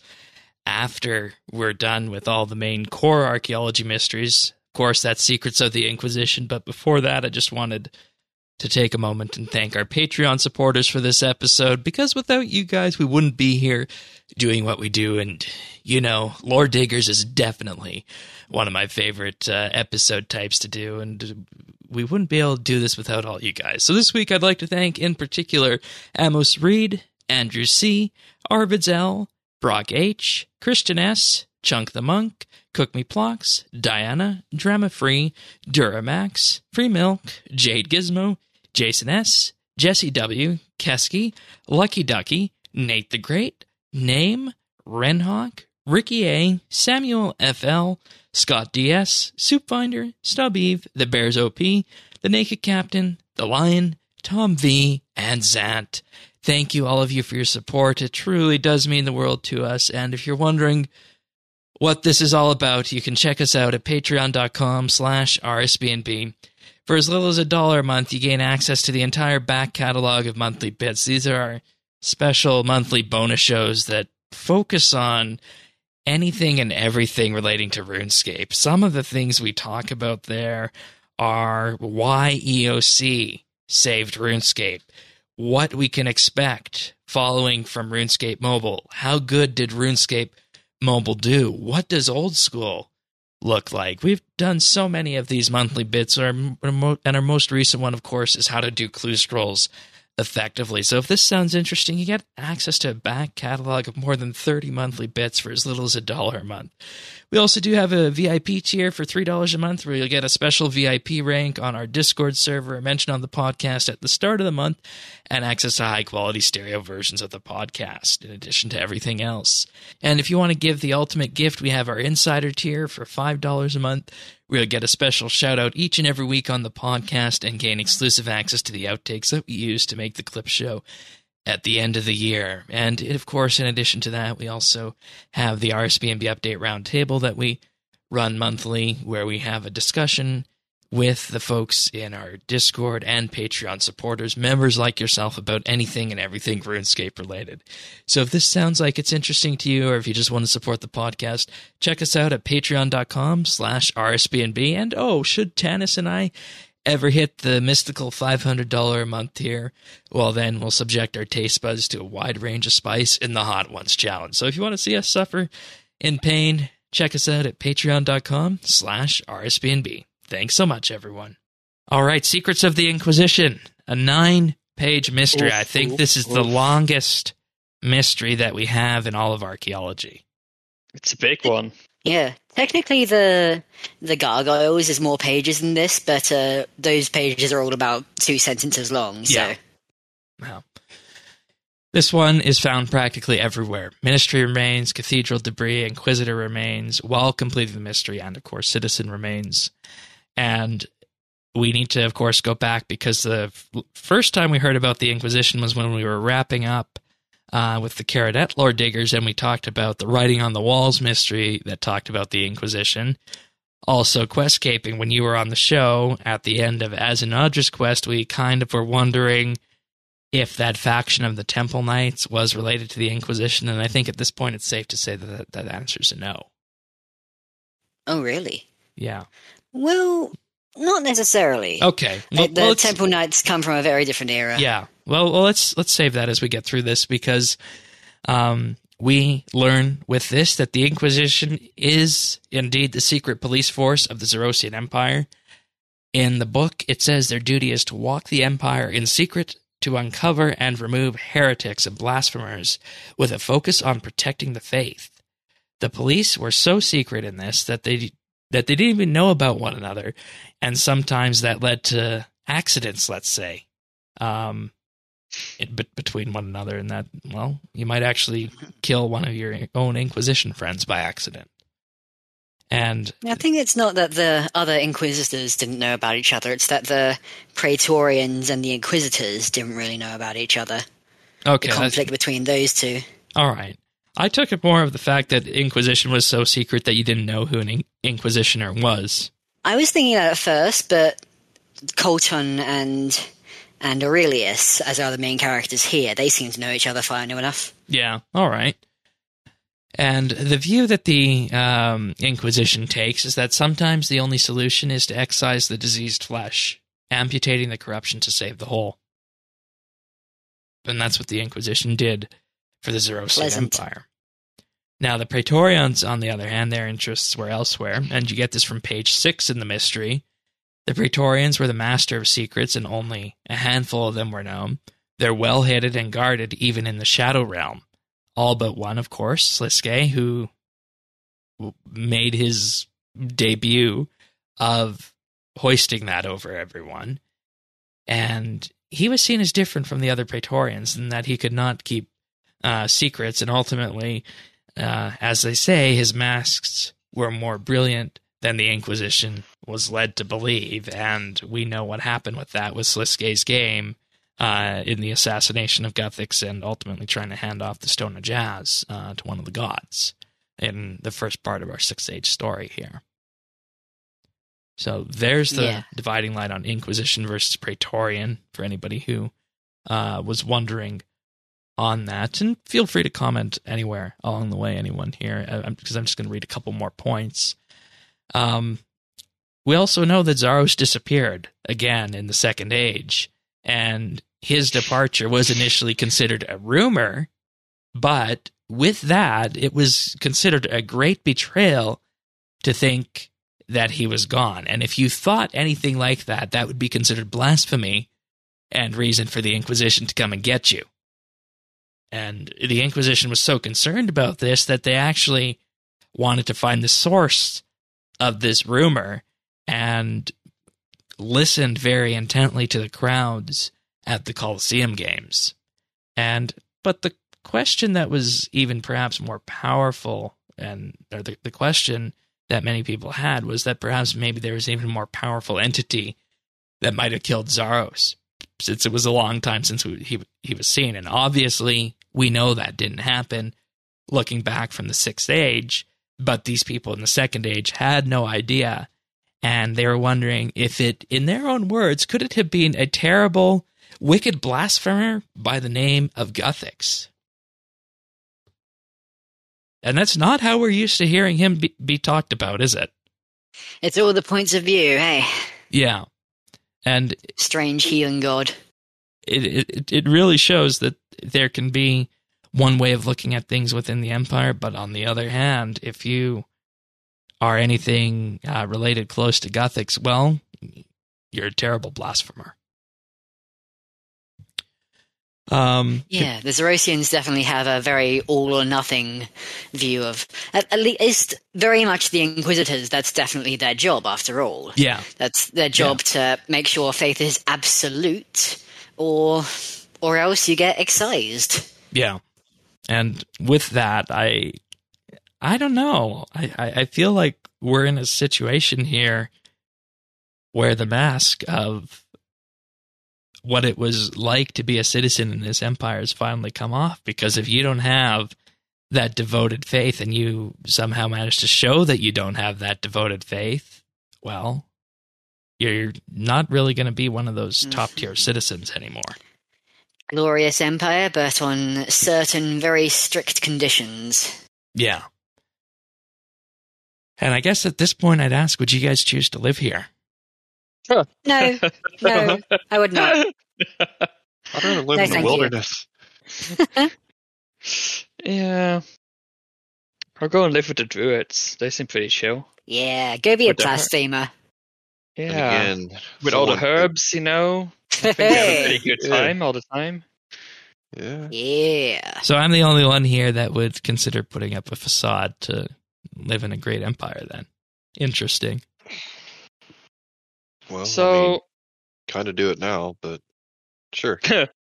after we're done with all the main core archaeology mysteries. Of course, that's Secrets of the Inquisition, but before that, I just wanted to take a moment and thank our Patreon supporters for this episode, because without you guys, we wouldn't be here doing what we do, and, you know, Lore Diggers is definitely one of my favorite episode types to do, and we wouldn't be able to do this without all you guys. So this week, I'd like to thank, in particular, Amos Reed, Andrew C., Arvids L., Brock H., Christian S., Chunk the Monk, Cook Me Plocks, Diana, Drama Free, Duramax, Free Milk, Jade Gizmo, Jason S., Jesse W., Kesky, Lucky Ducky, Nate the Great, Name, Renhawk, Ricky A., Samuel F.L., Scott D.S., Soupfinder, Stub Eve, The Bears OP, The Naked Captain, The Lion, Tom V., and Zant. Thank you, all of you, for your support. It truly does mean the world to us, and if you're wondering what this is all about, you can check us out at patreon.com/RSBNB. For as little as $1 a month, you gain access to the entire back catalog of monthly bits. These are our special monthly bonus shows that focus on anything and everything relating to RuneScape. Some of the things we talk about there are why EOC saved RuneScape, what we can expect following from RuneScape Mobile, how good did RuneScape Mobile do, what does old school look like. We've done so many of these monthly bits, and our most recent one, of course, is how to do clue scrolls effectively. So if this sounds interesting, you get access to a back catalog of more than 30 monthly bits for as little as $1 a month. We also do have a VIP tier for $3 a month, where you'll get a special VIP rank on our Discord server mentioned on the podcast at the start of the month, and access to high-quality stereo versions of the podcast, in addition to everything else. And if you want to give the ultimate gift, we have our Insider tier for $5 a month, where you'll get a special shout-out each and every week on the podcast and gain exclusive access to the outtakes that we use to make the clip show at the end of the year. And, of course, in addition to that, we also have the RSBNB Update Roundtable that we run monthly, where we have a discussion with the folks in our Discord and Patreon supporters, members like yourself, about anything and everything RuneScape related. So if this sounds like it's interesting to you, or if you just want to support the podcast, check us out at patreon.com/RSBNB. And should Tanis and I ever hit the mystical $500 a month tier, well, then we'll subject our taste buds to a wide range of spice in the Hot Ones challenge. So if you want to see us suffer in pain, check us out at patreon.com/RSBNB. Thanks so much, everyone. All right, Secrets of the Inquisition, a 9-page mystery. I think this is the longest mystery that we have in all of archaeology. It's a big one. Yeah, technically the Gargoyles is more pages than this, but those pages are all about 2 sentences long. So. Yeah. Wow. This one is found practically everywhere. Ministry remains, cathedral debris, Inquisitor remains, while completing the mystery, and, of course, citizen remains. And we need to, of course, go back, because the first time we heard about the Inquisition was when we were wrapping up with the Caradet Lore Diggers, and we talked about the Writing on the Walls mystery that talked about the Inquisition. Also, Questscaping, when you were on the show at the end of Azanadra's quest, we kind of were wondering if that faction of the Temple Knights was related to the Inquisition, and I think at this point it's safe to say that that answer is a no. Oh, really? Yeah. Well, not necessarily. Okay. The Temple Knights come from a very different era. Yeah. Well, let's save that as we get through this, because we learn with this that the Inquisition is indeed the secret police force of the Zerosian Empire. In the book, it says their duty is to walk the Empire in secret, to uncover and remove heretics and blasphemers, with a focus on protecting the faith. The police were so secret in this that they didn't even know about one another, and sometimes that led to accidents, let's say, between one another, and that, well, you might actually kill one of your own Inquisition friends by accident. And I think it's not that the other Inquisitors didn't know about each other, it's that the Praetorians and the Inquisitors didn't really know about each other. Okay, the conflict between those two. All right. I took it more of the fact that Inquisition was so secret that you didn't know who an Inquisitioner was. I was thinking that at first, but Colton and Aurelius, as are the main characters here, they seem to know each other far enough. Yeah, all right. And the view that the Inquisition takes is that sometimes the only solution is to excise the diseased flesh, amputating the corruption to save the whole. And that's what the Inquisition did for the Zerosian Empire. Now, the Praetorians, on the other hand, their interests were elsewhere, and you get this from page 6 in the mystery. The Praetorians were the master of secrets, and only a handful of them were known. They're well-hidden and guarded even in the Shadow Realm. All but one, of course, Sliske, who made his debut of hoisting that over everyone. And he was seen as different from the other Praetorians in that he could not keep secrets, and ultimately, as they say, his masks were more brilliant than the Inquisition was led to believe, and we know what happened with that with Sliske's game in the assassination of Guthix and ultimately trying to hand off the Stone of Jazz to one of the gods in the first part of our Sixth Age story here. So there's the dividing line on Inquisition versus Praetorian for anybody who was wondering on that. And feel free to comment anywhere along the way, anyone here, because I'm just going to read a couple more points. We also know that Zaros disappeared again in the Second Age, and his departure was initially considered a rumor, but with that, it was considered a great betrayal to think that he was gone. And if you thought anything like that, that would be considered blasphemy and reason for the Inquisition to come and get you. And the Inquisition was so concerned about this that they actually wanted to find the source of this rumor and listened very intently to the crowds at the Colosseum Games. But the question that was even perhaps more powerful, or the question that many people had, was that perhaps maybe there was an even more powerful entity that might have killed Zaros, since it was a long time since he was seen. And obviously, we know that didn't happen looking back from the Sixth Age, but these people in the Second Age had no idea, and they were wondering if it, in their own words, could it have been a terrible, wicked blasphemer by the name of Guthix? And that's not how we're used to hearing him be talked about, is it? It's all the points of view, hey? Yeah. And strange healing god. It really shows that there can be one way of looking at things within the Empire, but on the other hand, if you are anything related close to Guthix, well, you're a terrible blasphemer. The Zerosians definitely have a very all-or-nothing view of, at least very much the Inquisitors. That's definitely their job, after all. Yeah. That's their job to make sure faith is absolute, or else you get excised. Yeah. And with that, I don't know. I feel like we're in a situation here where the mask of what it was like to be a citizen in this empire has finally come off, because if you don't have that devoted faith and you somehow manage to show that you don't have that devoted faith, well, you're not really going to be one of those top-tier citizens anymore. Glorious empire, but on certain very strict conditions. Yeah. And I guess at this point I'd ask, would you guys choose to live here? No, I would not. I'd rather live in the wilderness. Yeah. I'll go and live with the druids. They seem pretty chill. Yeah, go be a blasphemer. Yeah. Again, with all the herbs, I think we have a pretty good time all the time. Yeah. So I'm the only one here that would consider putting up a facade to live in a great empire then. Interesting. Well, so kind of do it now, but sure.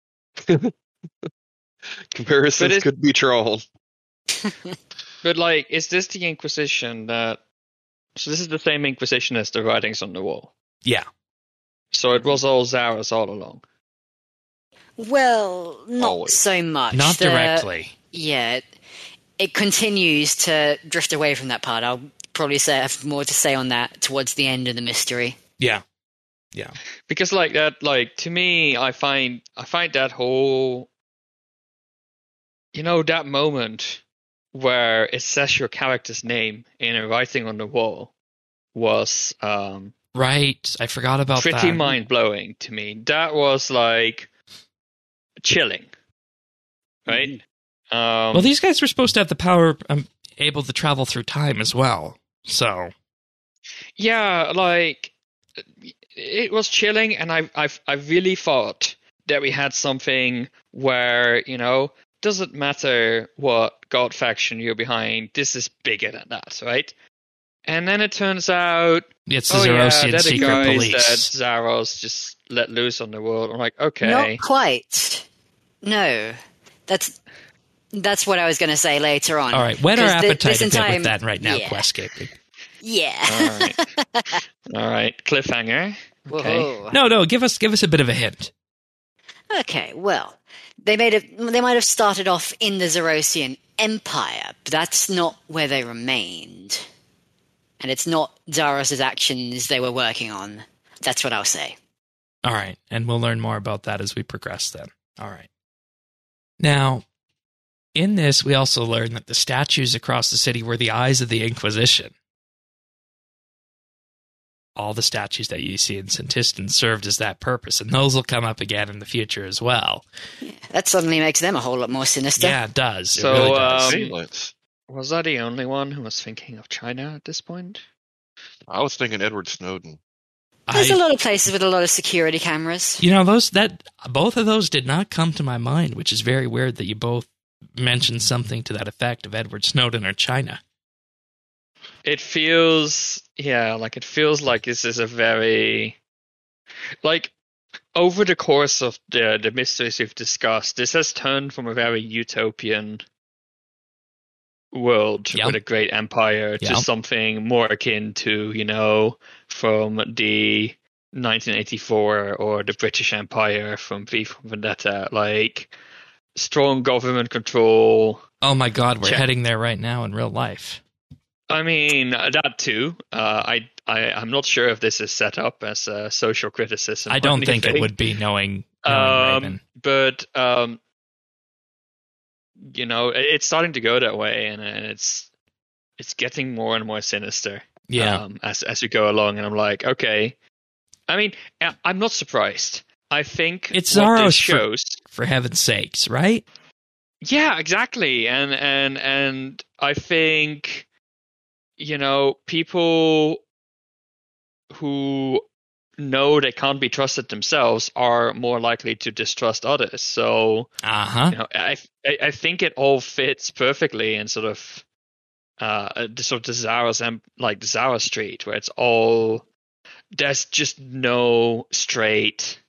Comparisons could be drawn. But is this the Inquisition that? So this is the same Inquisition as the writings on the wall. Yeah. So it was all Zaros all along. Well, not so much. Not directly. Yeah. it continues to drift away from that part. I'll probably have more to say on that towards the end of the mystery. Yeah. Because like that, like to me, I find that whole, that moment where it says your character's name in a writing on the wall was right. I forgot about that. Pretty mind blowing to me. That was like chilling, right? Well, these guys were supposed to have the power, able to travel through time as well. So, yeah, like it was chilling, and I really thought that we had something where doesn't matter what god faction you're behind, this is bigger than that, right? And then it turns out it's the Zerosian secret guys police that Zaros just let loose on the world. I'm like, okay, not quite. No, that's what I was going to say later on. All right, whet our appetite a bit with that right now, Questscaping. Yeah. All right, cliffhanger. Okay. Whoa. No, give us a bit of a hint. Okay, well, they might have started off in the Zerosian Empire, but that's not where they remained. And it's not Zaros' actions they were working on. That's what I'll say. All right, and we'll learn more about that as we progress then. All right. Now, in this, we also learn that the statues across the city were the eyes of the Inquisition. All the statues that you see in Santistan served as that purpose, and those will come up again in the future as well. Yeah, that suddenly makes them a whole lot more sinister. Yeah, it does. So, it really does. Was I the only one who was thinking of China at this point? I was thinking Edward Snowden. There's a lot of places with a lot of security cameras. Both of those did not come to my mind, which is very weird that you both mentioned something to that effect of Edward Snowden or China. It feels like this is a very, like, over the course of the mysteries we've discussed, this has turned from a very utopian world with a great empire to something more akin to, from the 1984 or the British Empire from V for Vendetta, like strong government control. Oh my God, we're heading there right now in real life. I mean, that too. I'm not sure if this is set up as a social criticism. I don't think it would be, knowing Raven. But it's starting to go that way, and it's getting more and more sinister. Yeah. As we go along, and I'm like, okay. I mean, I'm not surprised. I think it's Zaros shows for heaven's sakes, right? Yeah, exactly. And I think, people who know they can't be trusted themselves are more likely to distrust others. So, I think it all fits perfectly in sort of the Zaros and like the Zaros Street, where it's all, there's just no straight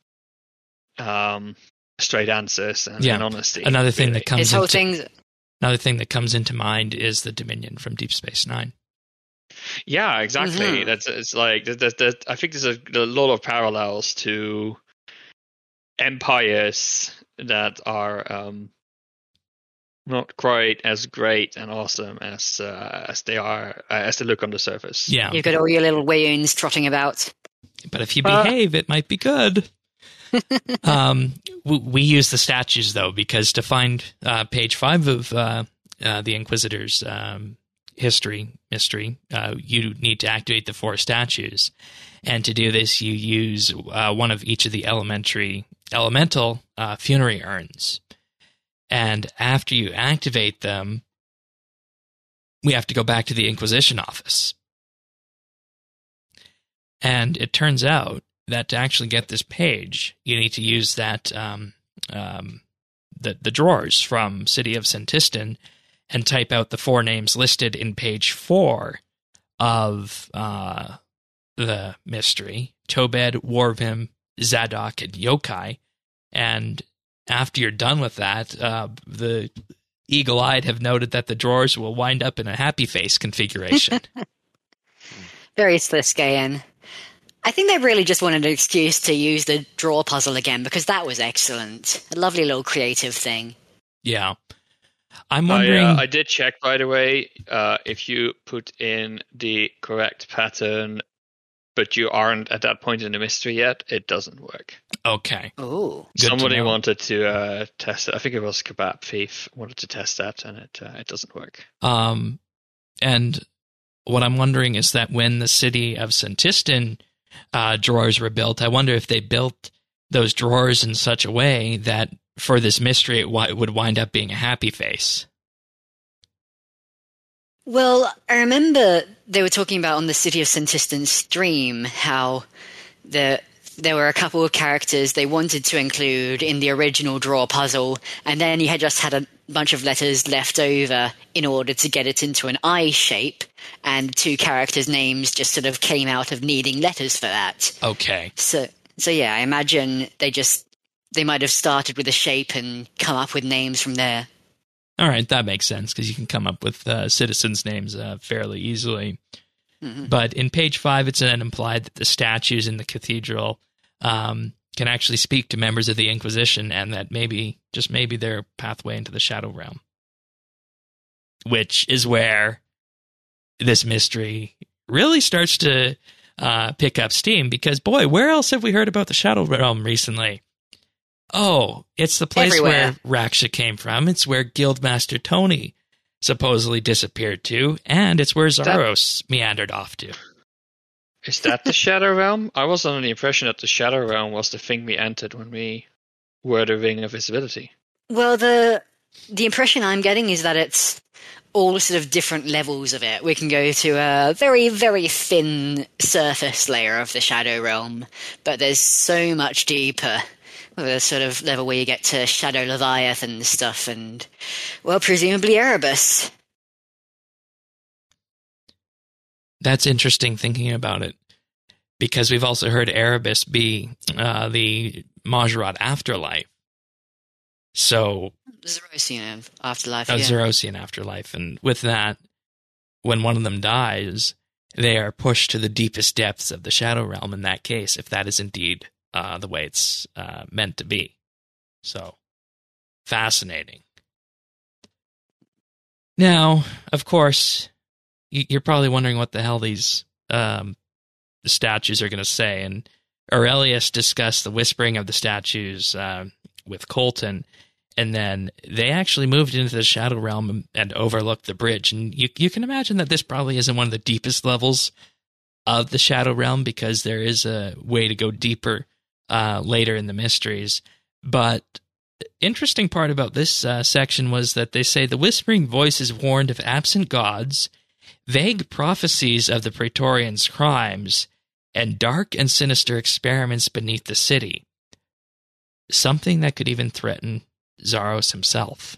answers and honesty. Another thing that comes into mind is the Dominion from Deep Space Nine. Yeah, exactly. Mm-hmm. I think there's a lot of parallels to empires that are not quite as great and awesome as they look on the surface. Yeah, you've got all your little Wayuns trotting about. But if you behave, it might be good. We use the statues though, because to find page 5 of the Inquisitor's mystery, you need to activate the 4 statues, and to do this, you use one of each of the elemental funerary urns. And after you activate them, we have to go back to the Inquisition office. And it turns out that to actually get this page, you need to use that the drawers from City of Santistan and type out the 4 names listed in page 4 of the mystery: Tobed, Warvim, Zadok, and Yokai. And after you're done with that, the eagle-eyed have noted that the drawers will wind up in a happy face configuration. Very Sliskayan. I think they really just wanted an excuse to use the draw puzzle again, because that was excellent. A lovely little creative thing. Yeah. I'm wondering. I did check, by the way. If you put in the correct pattern, but you aren't at that point in the mystery yet, it doesn't work. Okay. Oh. Somebody wanted to test it. I think it was Kebab Thief wanted to test that, and it doesn't work. And what I'm wondering is that when the city of Santistan drawers were built, I wonder if they built those drawers in such a way that for this mystery it would wind up being a happy face. Well, I remember they were talking about on the City of Santistan stream how there were a couple of characters they wanted to include in the original draw puzzle, and then you had just had a bunch of letters left over in order to get it into an eye shape, and 2 characters' names just sort of came out of needing letters for that. Okay. So yeah, I imagine they might have started with a shape and come up with names from there. All right, that makes sense, because you can come up with citizens' names fairly easily. Mm-hmm. But in page 5, it's then implied that the statues in the cathedral can actually speak to members of the Inquisition, and that maybe, just maybe, they're a pathway into the Shadow Realm. Which is where this mystery really starts to pick up steam, because, boy, where else have we heard about the Shadow Realm recently? Oh, it's the place everywhere where Raksha came from. It's where Guildmaster Tony supposedly disappeared to, and it's where Zaros meandered off to. Is that the Shadow Realm? I was under the impression that the Shadow Realm was the thing we entered when we were the Ring of Visibility. Well, the impression I'm getting is that it's all sort of different levels of it. We can go to a very, very thin surface layer of the Shadow Realm, but there's so much deeper. The sort of level where you get to Shadow Leviathan and stuff, and, well, presumably Erebus. That's interesting thinking about it, because we've also heard Erebus be the Mazzaroth afterlife. So Zerosian afterlife. Zerosian afterlife, and with that, when one of them dies, they are pushed to the deepest depths of the Shadow Realm in that case, if that is indeed the way it's meant to be. So, fascinating. Now, of course, you're probably wondering what the hell these statues are going to say, and Aurelius discussed the whispering of the statues with Colton, and then they actually moved into the Shadow Realm and overlooked the bridge. And you can imagine that this probably isn't one of the deepest levels of the Shadow Realm, because there is a way to go deeper later in the mysteries. But interesting part about this section was that they say the whispering voices warned of absent gods, vague prophecies of the Praetorians' crimes, and dark and sinister experiments beneath the city. Something that could even threaten Zaros himself.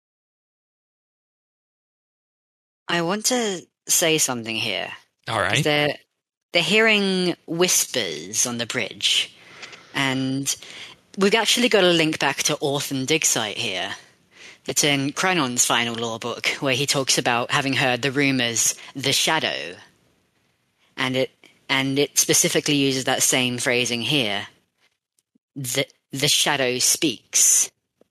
I want to say something here. All right. They're hearing whispers on the bridge. And we've actually got a link back to Orthan Digsite here. It's in Cranon's final lore book, where he talks about having heard the rumors, the shadow. And it specifically uses that same phrasing here. The shadow speaks.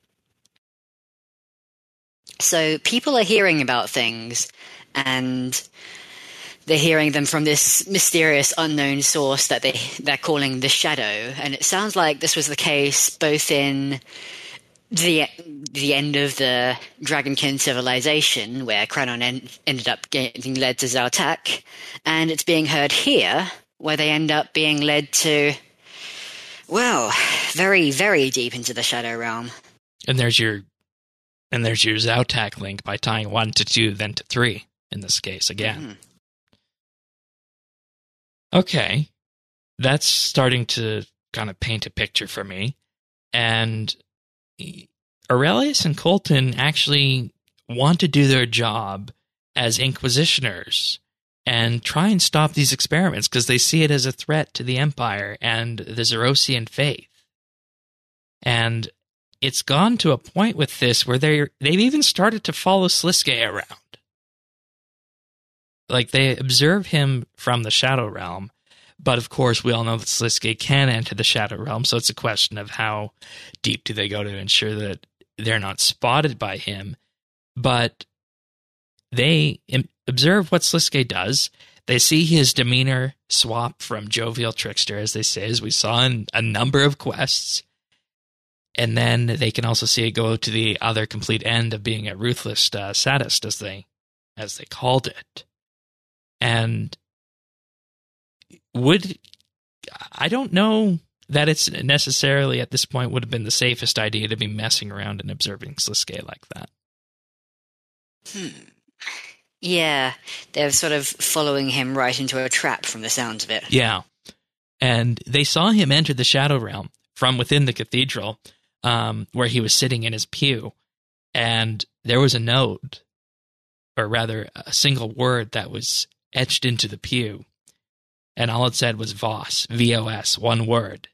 So people are hearing about things, and they're hearing them from this mysterious unknown source that they're calling the Shadow. And it sounds like this was the case both in the end of the Dragonkin civilization, where Cranon ended up getting led to Zaltak, and it's being heard here, where they end up being led to, well, very, very deep into the Shadow Realm. And there's your Zaltak link by tying 1 to 2, then to 3 in this case again. Mm-hmm. Okay, that's starting to kind of paint a picture for me. And Aurelius and Colton actually want to do their job as Inquisitioners and try and stop these experiments, because they see it as a threat to the Empire and the Zerosian faith. And it's gone to a point with this where they've even started to follow Sliske around. Like, they observe him from the Shadow Realm, but of course we all know that Sliske can enter the Shadow Realm, so it's a question of how deep do they go to ensure that they're not spotted by him. But they observe what Sliske does. They see his demeanor swap from jovial trickster, as they say, as we saw in a number of quests. And then they can also see it go to the other complete end of being a ruthless sadist, as they called it. And I don't know that it's necessarily at this point would have been the safest idea to be messing around and observing Sliske like that. Yeah, they're sort of following him right into a trap from the sounds of it. Yeah. And they saw him enter the Shadow Realm from within the cathedral, where he was sitting in his pew. And there was a note, or rather a single word that was etched into the pew. And all it said was Voss, V-O-S, one word.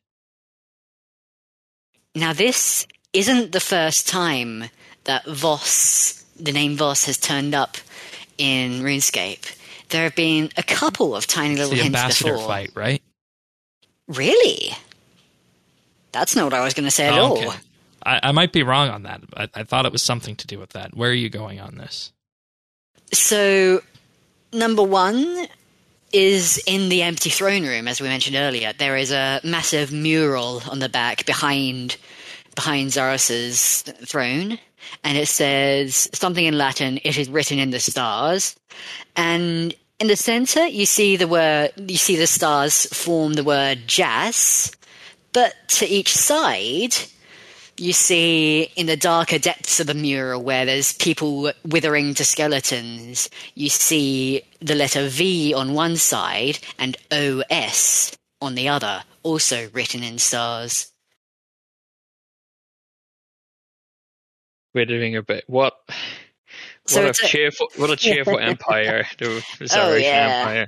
Now, this isn't the first time that Voss, the name Voss, has turned up in RuneScape. There have been a couple of tiny little hints before. The ambassador fight, right? Really? That's not what I was going to say at all. Okay. I might be wrong on that. I thought it was something to do with that. Where are you going on this? So, number one is in the empty throne room, as we mentioned earlier. There is a massive mural on the back behind Zaros's throne, and it says something in Latin. It is written in the stars, and in the center you see the stars form the word Jas, but to each side you see in the darker depths of the mural where there's people withering to skeletons, you see the letter V on one side and OS on the other, also written in stars. Withering a bit. What a cheerful empire, the Zarosian Empire.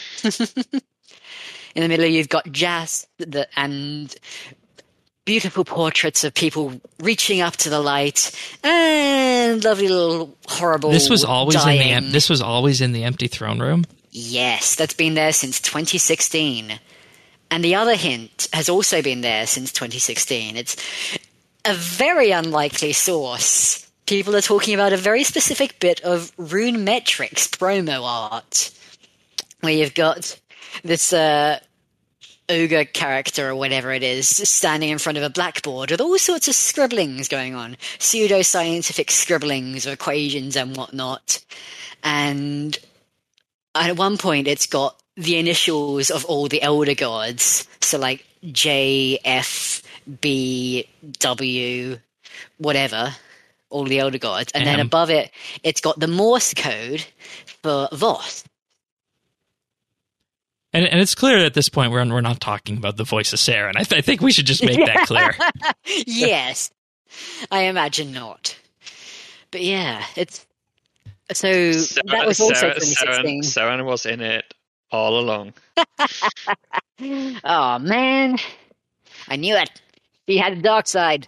In the middle you've got Jas and beautiful portraits of people reaching up to the light, and lovely little horrible. This was always dying. This was always in the empty throne room. Yes, that's been there since 2016, and the other hint has also been there since 2016. It's a very unlikely source. People are talking about a very specific bit of Rune Metrics promo art, where you've got this ogre character or whatever it is standing in front of a blackboard with all sorts of scribblings going on, pseudo-scientific scribblings of equations and whatnot. And at one point it's got the initials of all the elder gods, so like J, F, B, W, whatever, all the elder gods, and then above it it's got the Morse code for Voss. And it's clear at this point we're not talking about the voice of Sarah, and I think we should just make that clear. Yes, I imagine not. But yeah, it's so that was also 2016. Saren was in it all along. Oh man, I knew it. He had a dark side.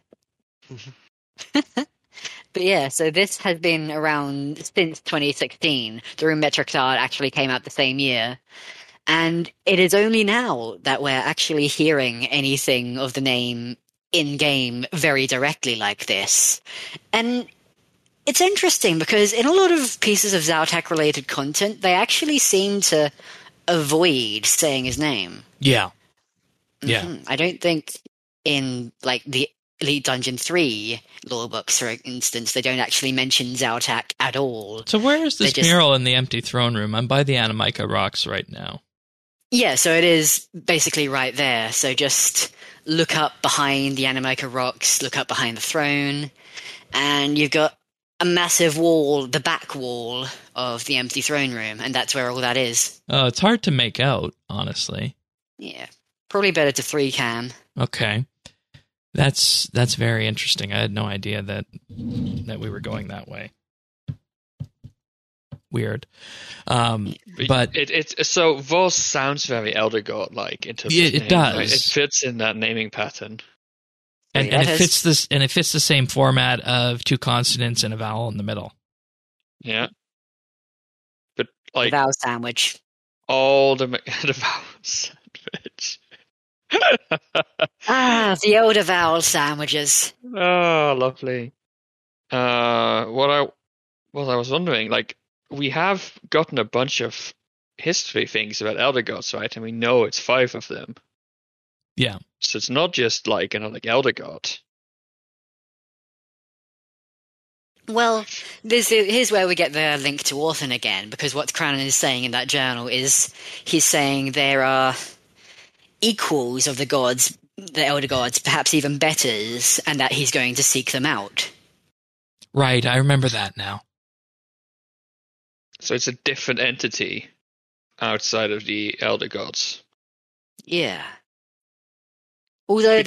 But yeah, so this has been around since 2016. The Rune Metrics art actually came out the same year. And it is only now that we're actually hearing anything of the name in-game very directly like this. And it's interesting because in a lot of pieces of Zaltak-related content, they actually seem to avoid saying his name. Yeah. Yeah. Mm-hmm. I don't think in, like, the Elite Dungeon 3 lore books, for instance, they don't actually mention Zaltak at all. So where is this mural in the empty throne room? I'm by the Animica rocks right now. Yeah, so it is basically right there. So just look up behind the Animica rocks, look up behind the throne, and you've got a massive wall, the back wall of the empty throne room, and that's where all that is. Oh, it's hard to make out, honestly. Yeah, probably better to 3cam. Okay. That's very interesting. I had no idea that we were going that way. Weird. But it's so Voss sounds very Elder God like in terms of it does. Right? It fits in that naming pattern. And it fits this, and it fits the same format of two consonants and a vowel in the middle. Yeah. But like the vowel sandwich. All the vowel sandwich. The older vowel sandwiches. Oh, lovely. Well, I was wondering, like, we have gotten a bunch of history things about Elder Gods, right? And we know it's 5 of them. Yeah. So it's not just like another Elder God. Well, here's where we get the link to Orthan again, because what Cranon is saying in that journal is he's saying there are equals of the gods, the Elder Gods, perhaps even betters, and that he's going to seek them out. Right, I remember that now. So it's a different entity outside of the Elder Gods. Yeah. Although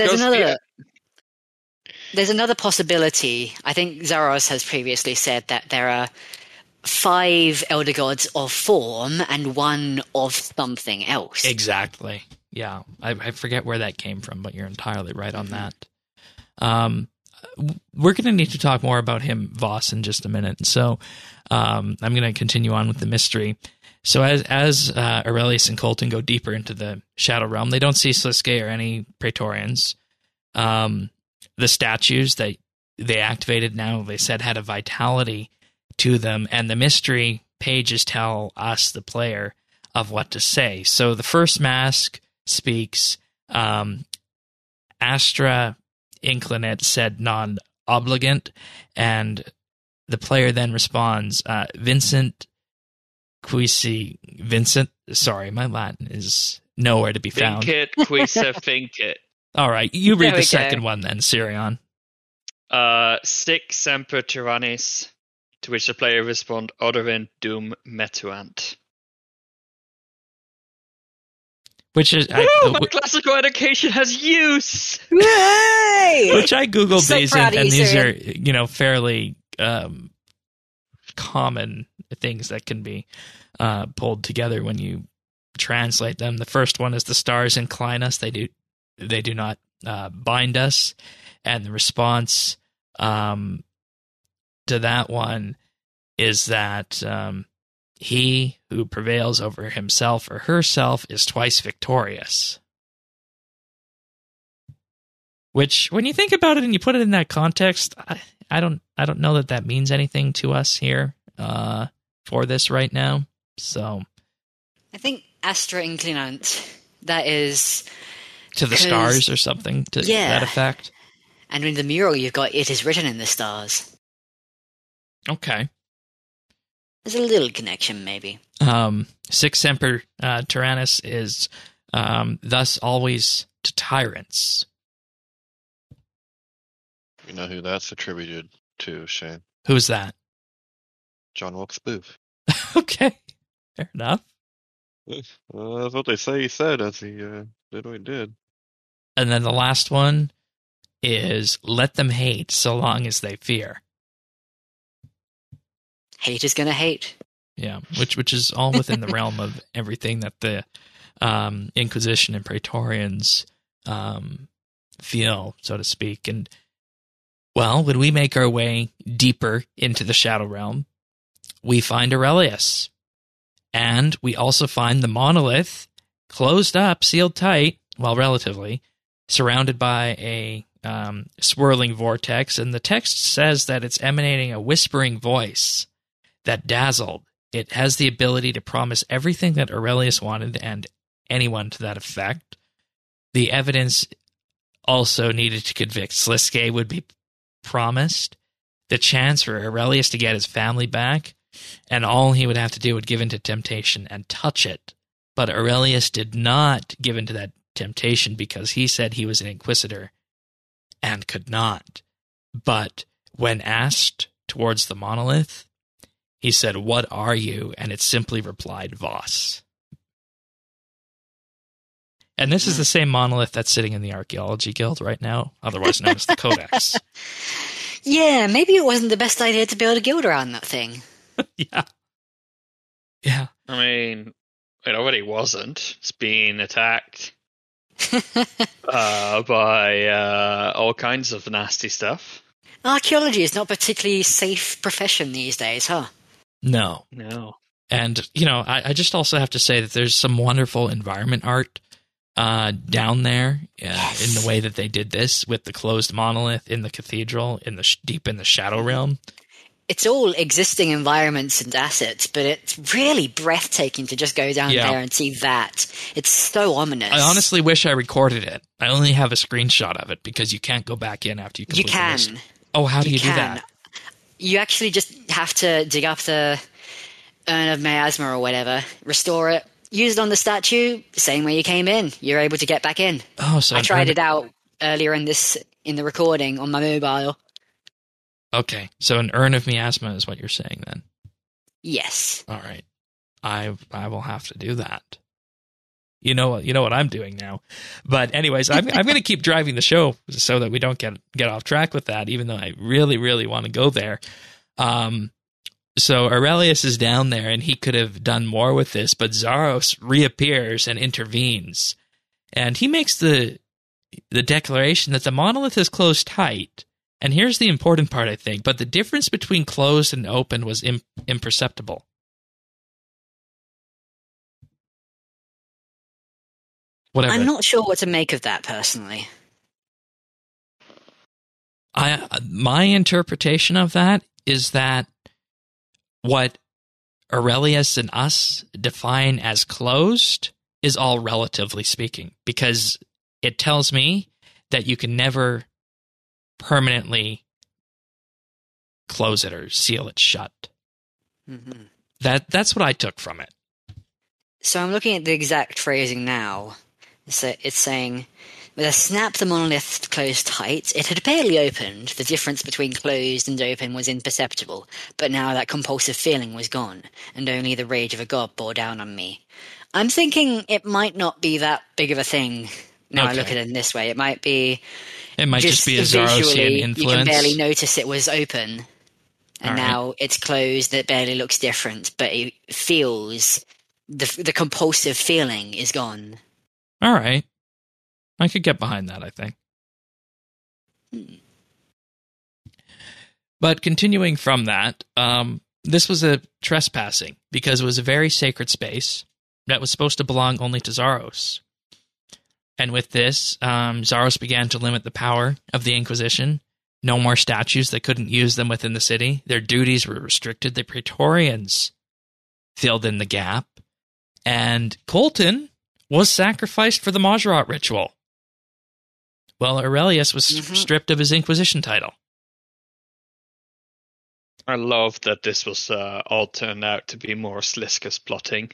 there's another possibility. I think Zaros has previously said that there are 5 Elder Gods of form and 1 of something else. Exactly. Yeah, I forget where that came from, but you're entirely right on that. We're going to need to talk more about him, Voss, in just a minute. So I'm going to continue on with the mystery. So as Aurelius and Colton go deeper into the Shadow Realm, they don't see Sliske or any Praetorians. The statues that they activated now, they said, had a vitality to them, and the mystery pages tell us, the player, of what to say. So the first mask speaks. Astra Inclinate said non-obligant, and the player then responds, Vincent, sorry, my Latin is nowhere to be found. Vincit, quisa fincit. All right, you read the second one then, Sirion. Sic semper tyrannis, to which the player respond, Oderint dum metuant. Which is my classical education has use. Yay! Which I googled these, and these are fairly common things that can be pulled together when you translate them. The first one is the stars incline us; they do not bind us, and the response to that one is that he who prevails over himself or herself is twice victorious. Which, when you think about it and you put it in that context, I don't know that means anything to us here for this right now. So, I think Astra Inclinant, that is to the stars or something to that effect. And in the mural, you've got "it is written in the stars." Okay. There's a little connection, maybe. Sic semper tyrannis is thus always to tyrants. You know who that's attributed to, Shane? Who's that? John Wilkes Booth. Okay, fair enough. That's what they say he said as he did what he did. And then the last one is let them hate so long as they fear. Hate is gonna hate. Yeah, which is all within the realm of everything that the Inquisition and Praetorians feel, so to speak. And, well, when we make our way deeper into the Shadow Realm, we find Aurelius. And we also find the monolith closed up, sealed tight, well, relatively, surrounded by a swirling vortex. And the text says that it's emanating a whispering voice that dazzled. It has the ability to promise everything that Aurelius wanted and anyone to that effect. The evidence also needed to convict Sliske would be promised. The chance for Aurelius to get his family back, and all he would have to do would give in to temptation and touch it. But Aurelius did not give in to that temptation because he said he was an inquisitor and could not. But when asked towards the monolith, he said, "What are you?" And it simply replied, "Voss." And this is the same monolith that's sitting in the Archaeology Guild right now, otherwise known as the Codex. Yeah, maybe it wasn't the best idea to build a guild around that thing. Yeah. Yeah. I mean, it already wasn't. It's being attacked by all kinds of nasty stuff. Archaeology is not a particularly safe profession these days, huh? No. And, I just also have to say that there's some wonderful environment art down there in the way that they did this with the closed monolith in the cathedral, deep in the Shadow Realm. it's all existing environments and assets, but it's really breathtaking to just go down there and see that. It's so ominous. I honestly wish I recorded it. I only have a screenshot of it because you can't go back in after you complete the list. Oh, how do you do that? You actually just have to dig up the Urn of Miasma or whatever, restore it, use it on the statue, same way you came in. You're able to get back in. Oh, so I tried it out earlier in the recording on my mobile. Okay, so an Urn of Miasma is what you're saying then? Yes. All right. I will have to do that. You know what I'm doing now. But anyways, I'm going to keep driving the show so that we don't get off track with that, even though I really, really want to go there. So Aurelius is down there, and he could have done more with this, but Zaros reappears and intervenes. And he makes the declaration that the monolith is closed tight. And here's the important part, I think, but the difference between closed and open was imperceptible. Whatever. I'm not sure what to make of that, personally. My interpretation of that is that what Aurelius and us define as closed is all relatively speaking, because it tells me that you can never permanently close it or seal it shut. Mm-hmm. That's what I took from it. So I'm looking at the exact phrasing now. So it's saying, with a snap the monolith closed tight. It had barely opened. The difference between closed and open was imperceptible, but now that compulsive feeling was gone, and only the rage of a god bore down on me. I'm thinking it might not be that big of a thing. Now I look at it in this way. It might just be a Zarosian influence. You can barely notice it was open, and now it's closed. It barely looks different, but it feels the compulsive feeling is gone. All right, I could get behind that, I think. But continuing from that, this was a trespassing because it was a very sacred space that was supposed to belong only to Zaros. And with this, Zaros began to limit the power of the Inquisition. No more statues. They couldn't use them within the city. Their duties were restricted. The Praetorians filled in the gap. And Colton was sacrificed for the Majorat ritual. Well, Aurelius was stripped of his Inquisition title. I love that this was all turned out to be more Sliskus plotting.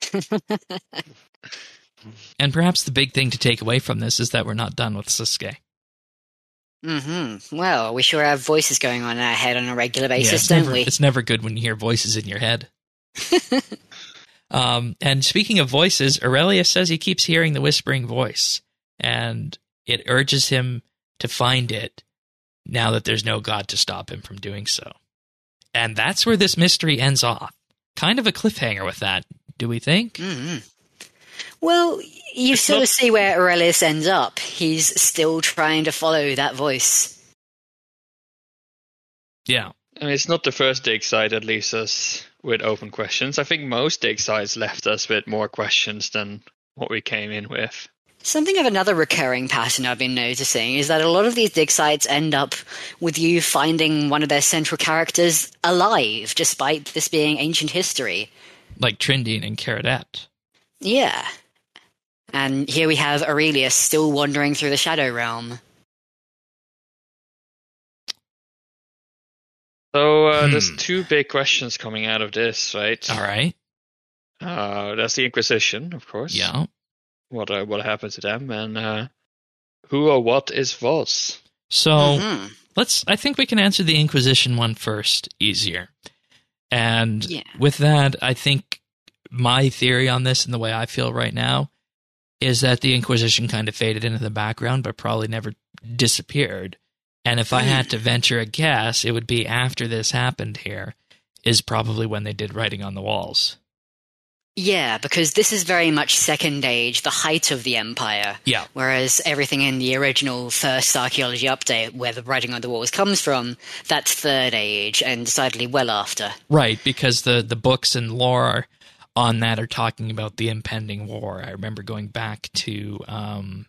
And perhaps the big thing to take away from this is that we're not done with Sasuke. Mm-hmm. Well, we sure have voices going on in our head on a regular basis, don't we? It's never good when you hear voices in your head. And speaking of voices, Aurelius says he keeps hearing the whispering voice, and it urges him to find it now that there's no god to stop him from doing so. And that's where this mystery ends off. Kind of a cliffhanger with that, do we think? Mm-hmm. Well, you sort of see where Aurelius ends up. He's still trying to follow that voice. Yeah. I mean, it's not the first dig site that leaves us with open questions. I think most dig sites left us with more questions than what we came in with. Something of another recurring pattern I've been noticing is that a lot of these dig sites end up with you finding one of their central characters alive, despite this being ancient history. Like Trindine and Caradet. Yeah. And here we have Aurelius still wandering through the Shadow Realm. So there's two big questions coming out of this, right? All right. That's the Inquisition, of course. Yeah. What happened to them, and who or what is Voss? So I think we can answer the Inquisition one first, easier. And with that, I think my theory on this and the way I feel right now is that the Inquisition kind of faded into the background, but probably never disappeared. And if I had to venture a guess, it would be after this happened here, is probably when they did writing on the walls. Yeah, because this is very much Second Age, the height of the Empire. Yeah. Whereas everything in the original first archaeology update, where the writing on the walls comes from, that's Third Age, and decidedly well after. Right, because the books and lore on that are talking about the impending war. I remember going back to the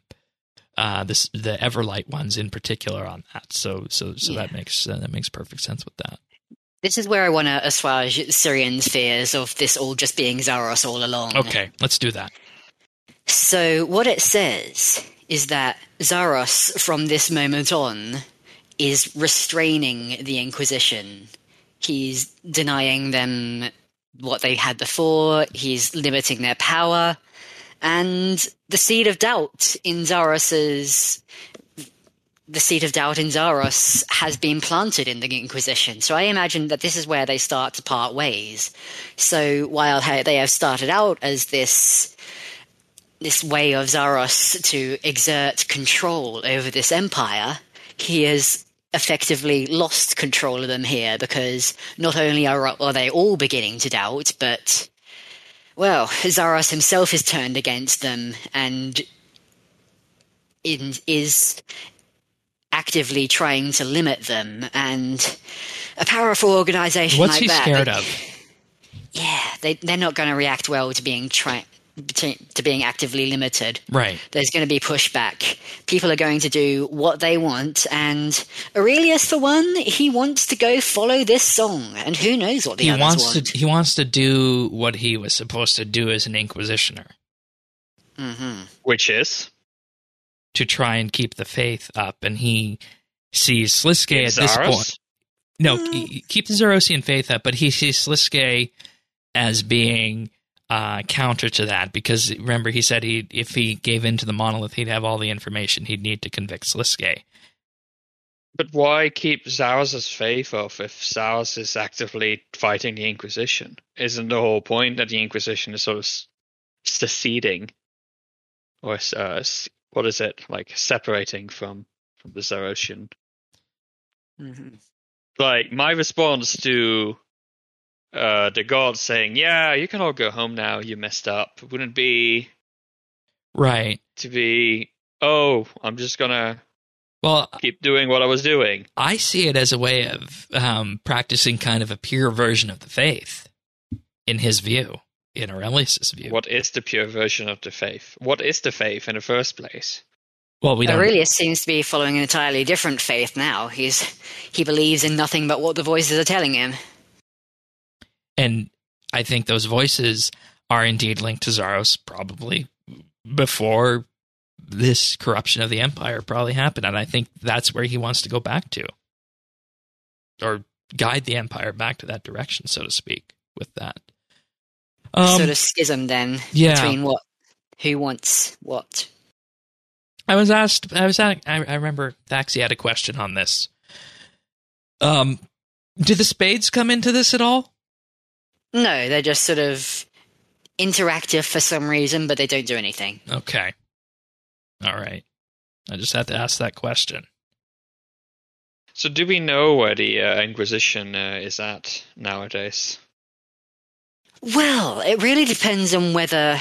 Everlight ones in particular on that. So that makes perfect sense with that. This is where I want to assuage Sirian's fears of this all just being Zaros all along. Okay, let's do that. So what it says is that Zaros, from this moment on, is restraining the Inquisition. He's denying them what they had before, he's limiting their power, and the seed of doubt in Zaros has been planted in the Inquisition. So I imagine that this is where they start to part ways. So while they have started out as this way of Zaros to exert control over this empire, he has effectively lost control of them here, because not only are they all beginning to doubt, but, well, Zaros himself is turned against them and is actively trying to limit them. And a powerful organization What's like he that... scared of? Yeah, they're not going to react well to being actively limited. Right. There's going to be pushback. People are going to do what they want, and Aurelius, for one, he wants to go follow this song, and who knows what the others want. He wants to do what he was supposed to do as an Inquisitioner. Mm-hmm. Which is? To try and keep the faith up, and he sees Sliske at this point. No, keep the Zarosian faith up, but he sees Sliske as being counter to that, because remember he said if he gave in to the monolith, he'd have all the information he'd need to convict Sliske. But why keep Zaros' faith up if Zaros is actively fighting the Inquisition? Isn't the whole point that the Inquisition is sort of seceding, or what is it, like separating from the Zarosian? Mm-hmm. Like, my response to the gods saying, "Yeah, you can all go home now. You messed up," wouldn't be right to be, "Oh, I'm just gonna keep doing what I was doing." I see it as a way of practicing kind of a pure version of the faith, in his view, in Aurelius' view. What is the pure version of the faith? What is the faith in the first place? Well, Aurelius seems to be following an entirely different faith now. He believes in nothing but what the voices are telling him. And I think those voices are indeed linked to Zaros, probably before this corruption of the Empire probably happened. And I think that's where he wants to go back to, or guide the Empire back to that direction, so to speak, with that. Sort of schism then, between who wants what. I remember Thaxi had a question on this. Do the spades come into this at all? No, they're just sort of interactive for some reason, but they don't do anything. Okay. All right. I just had to ask that question. So do we know where the Inquisition is at nowadays? Well, it really depends on whether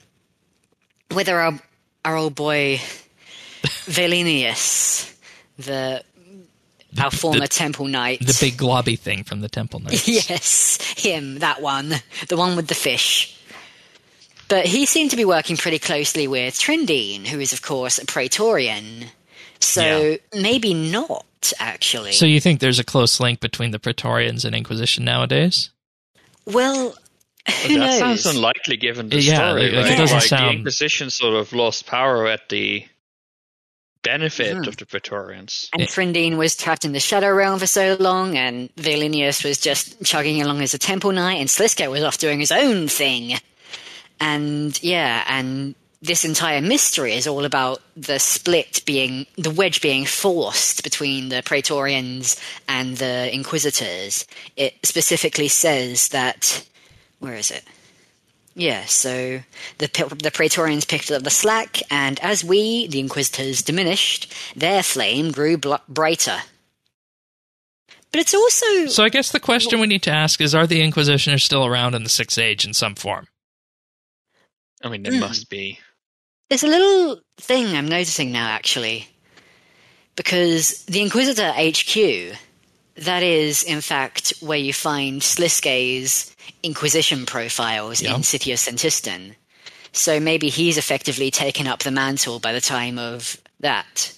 our old boy Valenius, our former Temple Knight. The big globby thing from the Temple Knights. Yes, him, that one. The one with the fish. But he seemed to be working pretty closely with Trindine, who is, of course, a Praetorian. So maybe not, actually. So you think there's a close link between the Praetorians and Inquisition nowadays? Well, who knows? That sounds unlikely given the story. It doesn't sound... The Inquisition sort of lost power at the benefit of the Praetorians. And Trindine was trapped in the Shadow Realm for so long, and Valenius was just chugging along as a Temple Knight, and Sliske was off doing his own thing. And this entire mystery is all about the wedge being forced between the Praetorians and the Inquisitors. It specifically says that, where is it? Yeah, so the Praetorians picked up the slack, and as the Inquisitors, diminished, their flame grew brighter. But it's also... So I guess the question we need to ask is, are the Inquisitioners still around in the Sixth Age in some form? I mean, there must be. There's a little thing I'm noticing now, actually. Because the Inquisitor HQ, that is, in fact, where you find Sliske's Inquisition profiles in City of Sentistan. So maybe he's effectively taken up the mantle by the time of that.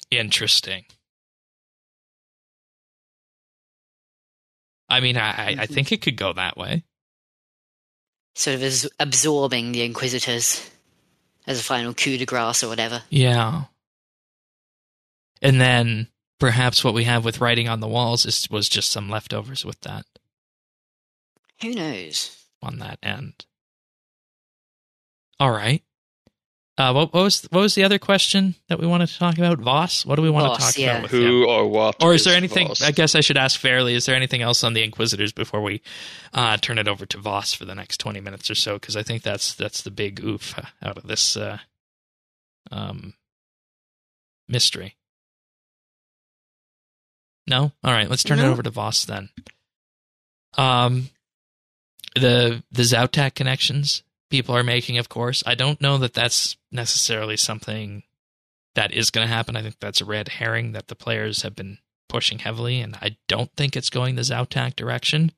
Interesting. I mean, I think it could go that way. Sort of as absorbing the Inquisitors as a final coup de grace or whatever. Yeah. And then perhaps what we have with writing on the walls was just some leftovers with that. Who knows? On that end. All right. What was the other question that we wanted to talk about? Voss? What do we want to talk about? Who or what? Or is there anything? Voss? I guess I should ask fairly. Is there anything else on the Inquisitors before we turn it over to Voss for the next 20 minutes or so? Because I think that's the big oof out of this mystery. No? All right. Let's turn it over to Voss then. The Zautak connections people are making, of course. I don't know that that's necessarily something that is going to happen. I think that's a red herring that the players have been pushing heavily, and I don't think it's going the Zautak direction.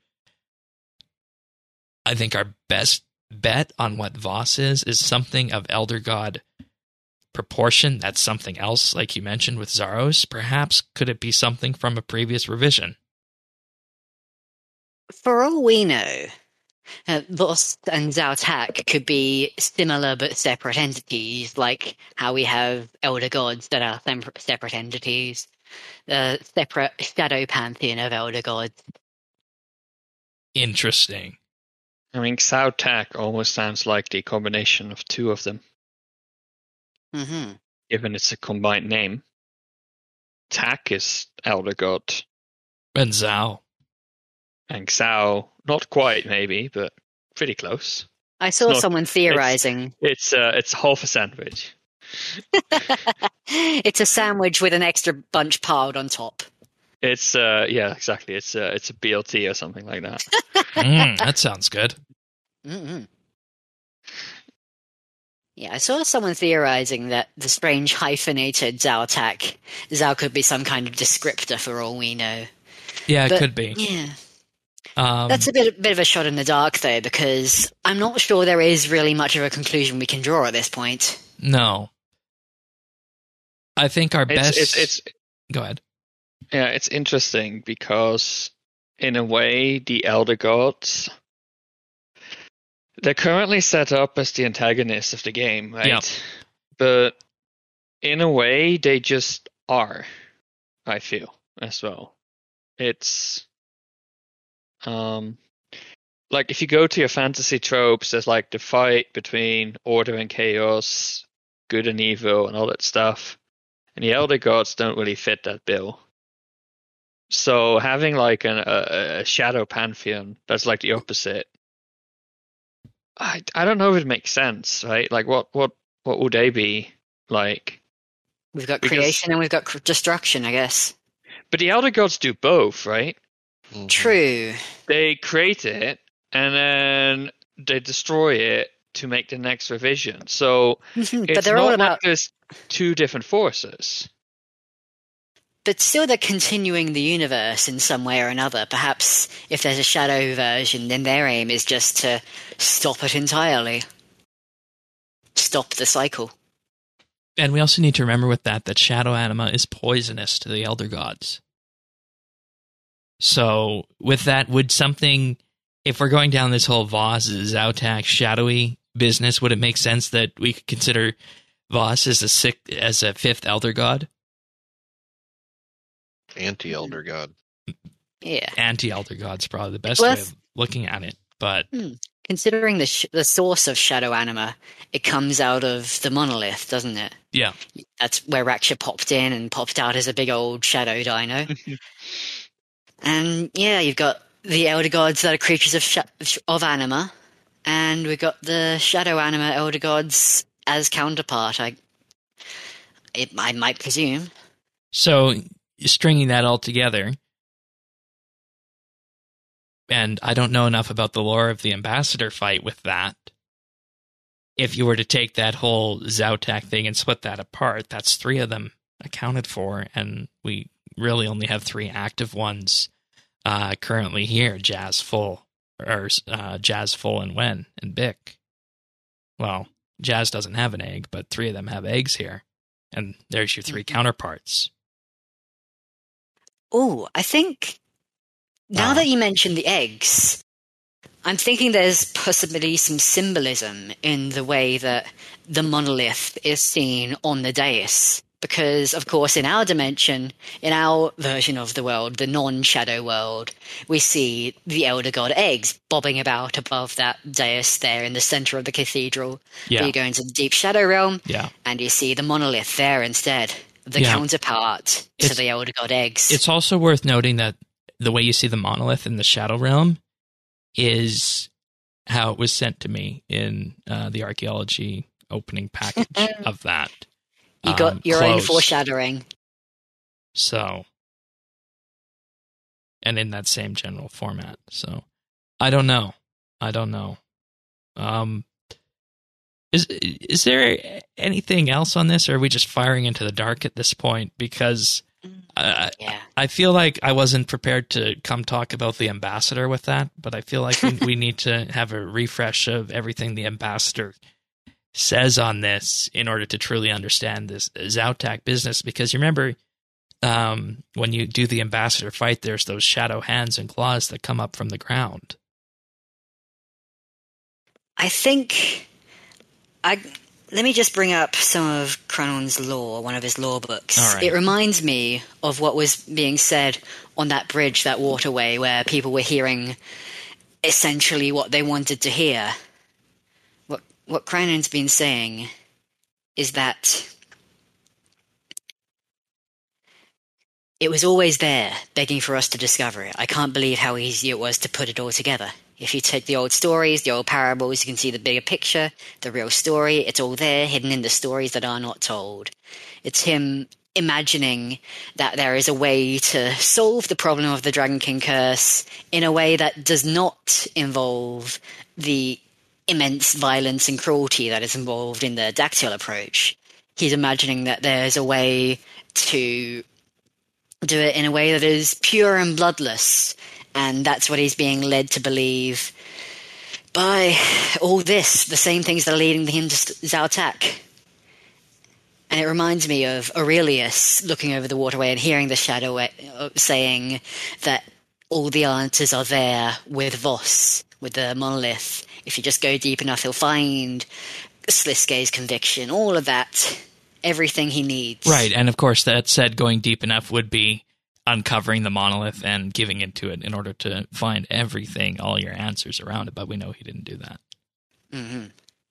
I think our best bet on what Voss is something of Elder God proportion. That's something else, like you mentioned with Zaros. Perhaps could it be something from a previous revision? For all we know, Voss and Zautak could be similar but separate entities, like how we have Elder Gods that are separate entities, the separate shadow pantheon of Elder Gods. Interesting. I mean, Zautak almost sounds like the combination of two of them. Mm-hmm. Given it's a combined name. Tak is Elder God. And Zao. And Xiao, not quite maybe, but pretty close. I saw someone theorizing. It's half a sandwich. It's a sandwich with an extra bunch piled on top. It's yeah, exactly. It's a BLT or something like that. That sounds good. Mm-hmm. Yeah, I saw someone theorizing that the strange hyphenated Zautak, Zao could be some kind of descriptor for all we know. Yeah, it could be. Yeah. That's a bit of a shot in the dark, though, because I'm not sure there is really much of a conclusion we can draw at this point. No. I think our best... Go ahead. Yeah, it's interesting because, in a way, the Elder Gods... They're currently set up as the antagonists of the game, right? Yep. But, in a way, they just are, I feel, as well. It's... like if you go to your fantasy tropes, there's like the fight between order and chaos, good and evil, and all that stuff. And the Elder Gods don't really fit that bill. So having like a shadow pantheon that's like the opposite, I don't know if it makes sense, right? Like what would they be like? We've got creation and we've got destruction, I guess. But the Elder Gods do both, right? True. They create it, and then they destroy it to make the next revision. So it's they're not all like about... there's two different forces. But still they're continuing the universe in some way or another. Perhaps if there's a shadow version, then their aim is just to stop it entirely. Stop the cycle. And we also need to remember with that shadow anima is poisonous to the Elder Gods. So, with that, would something, if we're going down this whole Voss, Zautak, shadowy business, would it make sense that we could consider Voss as a fifth Elder God? Anti-Elder God. Yeah. Anti-Elder God's probably the best way of looking at it, but... Considering the source of shadow anima, it comes out of the monolith, doesn't it? Yeah. That's where Raksha popped in and popped out as a big old shadow dino. And yeah, you've got the Elder Gods that are creatures of anima, and we've got the shadow anima Elder Gods as counterpart. I might presume. So, stringing that all together, and I don't know enough about the lore of the Ambassador fight with that. If you were to take that whole Zautak thing and split that apart, that's 3 of them accounted for, and we really only have 3 active ones currently here. Jazz Full and Wen and Bick. Well, Jazz doesn't have an egg, but 3 of them have eggs here. And there's your three counterparts. Oh, I think now that you mentioned the eggs, I'm thinking there's possibly some symbolism in the way that the monolith is seen on the dais. Because, of course, in our dimension, in our version of the world, the non-shadow world, we see the Elder God eggs bobbing about above that dais there in the center of the cathedral. Yeah. But you go into the deep shadow realm, yeah. and you see the monolith there instead, the counterpart to the Elder God eggs. It's also worth noting that the way you see the monolith in the shadow realm is how it was sent to me in the archaeology opening package of that. You got your own foreshadowing. So, and in that same general format. So, I don't know. Is there anything else on this, or are we just firing into the dark at this point? Because I feel like I wasn't prepared to come talk about the ambassador with that, but I feel like we need to have a refresh of everything the ambassador says on this in order to truly understand this Zautak business. Because you remember, when you do the ambassador fight, there's those shadow hands and claws that come up from the ground. I think let me just bring up some of Cranon's lore, one of his lore books. All right. It reminds me of what was being said on that bridge, that waterway, where people were hearing essentially what they wanted to hear. What Cranon's been saying is that it was always there, begging for us to discover it. I can't believe how easy it was to put it all together. If you take the old stories, the old parables, you can see the bigger picture, the real story. It's all there, hidden in the stories that are not told. It's him imagining that there is a way to solve the problem of the Dragon King curse in a way that does not involve the immense violence and cruelty that is involved in the Dactyl approach. He's imagining that there's a way to do it in a way that is pure and bloodless, and that's what he's being led to believe by all this, the same things that are leading him to Zautak. And it reminds me of Aurelius looking over the waterway and hearing the shadow saying that all the answers are there with Voss, with the monolith. If you just go deep enough, he'll find Sliskay's conviction, all of that, everything he needs. Right, and of course that said going deep enough would be uncovering the monolith and giving into it in order to find everything, all your answers around it, but we know he didn't do that. Mm-hmm.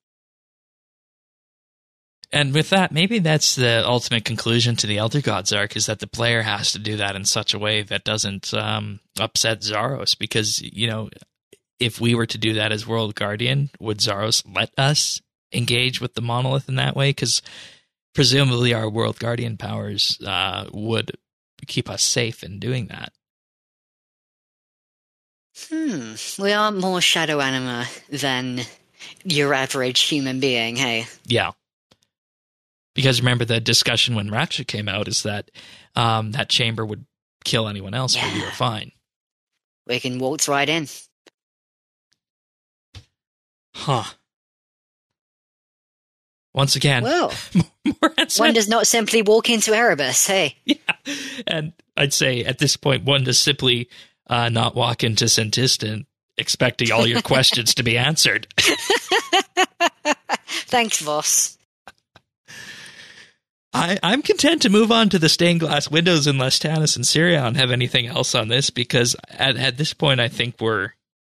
And with that, maybe that's the ultimate conclusion to the Elder Gods arc, is that the player has to do that in such a way that doesn't upset Zaros, because, you know, if we were to do that as World Guardian, would Zaros let us engage with the monolith in that way? Because presumably our World Guardian powers would keep us safe in doing that. We are more shadow anima than your average human being, hey? Yeah. Because remember, the discussion when Rapture came out is that that chamber would kill anyone else, but we were fine. We can waltz right in. Huh. Once again, well, more one does not simply walk into Erebus, hey? Yeah, and I'd say at this point, one does simply not walk into Santistan expecting all your questions to be answered. Thanks, Voss. I'm content to move on to the stained glass windows unless Tanis and Sirion have anything else on this, because at this point, I think we're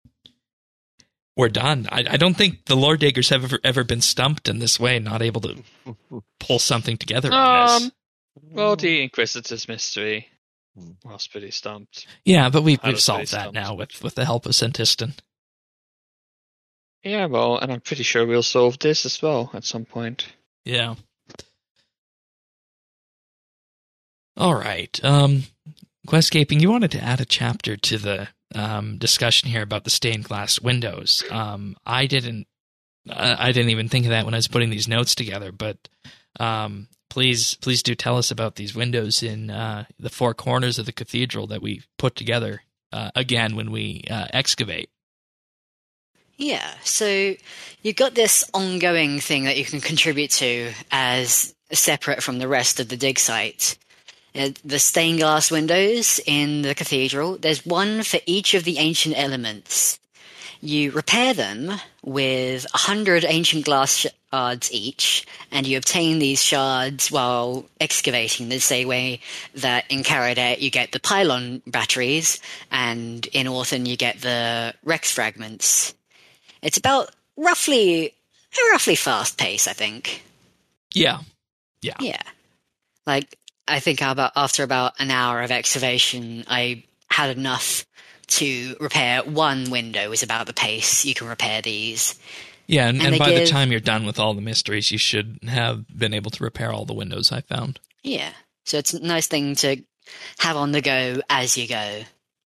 done. I don't think the Lore Diggers have ever been stumped in this way, not able to pull something together on this. Well, the Inquisitor's mystery was pretty stumped. Yeah, but we've solved that now with the help of Santistan. Yeah, well, and I'm pretty sure we'll solve this as well at some point. Yeah. All right. Questscaping, you wanted to add a chapter to the discussion here about the stained glass windows. I didn't even think of that when I was putting these notes together, but please do tell us about these windows in the four corners of the cathedral that we put together again when we excavate. Yeah, so you've got this ongoing thing that you can contribute to as separate from the rest of the dig site. The stained glass windows in the cathedral, there's one for each of the ancient elements. You repair them with 100 ancient glass shards each, and you obtain these shards while excavating, the same way that in Karadet you get the pylon batteries, and in Orthan you get the Rex fragments. It's about roughly fast pace, I think. Yeah. Like, I think after about an hour of excavation, I had enough to repair one window. Is about the pace you can repair these. Yeah, and by the time you're done with all the mysteries, you should have been able to repair all the windows I found. Yeah, so it's a nice thing to have on the go as you go.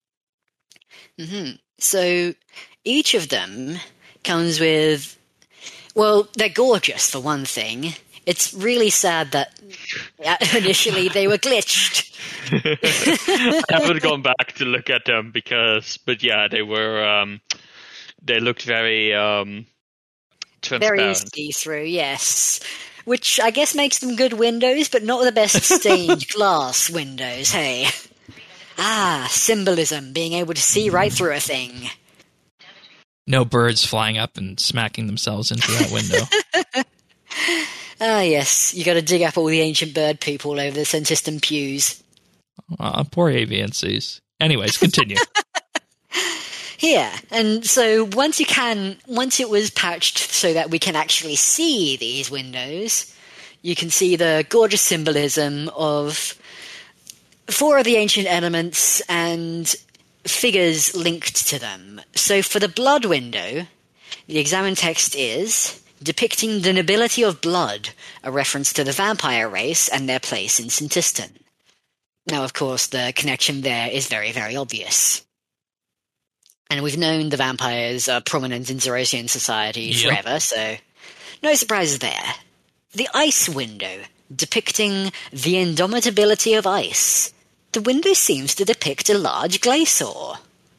So each of them comes with, well, they're gorgeous for one thing. It's really sad that initially they were glitched. I haven't gone back to look at them but yeah, they were. They looked very transparent. Very see-through, yes. Which I guess makes them good windows, but not the best stained glass windows. Hey, symbolism, being able to see right through a thing. No birds flying up and smacking themselves into that window. Yes, you got to dig up all the ancient bird poop all over the Sentistan pews. Poor aviancies. Anyways, continue. Yeah, and so once it was patched so that we can actually see these windows, you can see the gorgeous symbolism of 4 of the ancient elements and figures linked to them. So for the blood window, the examined text is depicting the nobility of blood, a reference to the vampire race and their place in Sentistan. Now, of course, the connection there is very, very obvious. And we've known the vampires are prominent in Zerosian society forever, so no surprises there. The ice window, depicting the indomitability of ice. The window seems to depict a large glacier.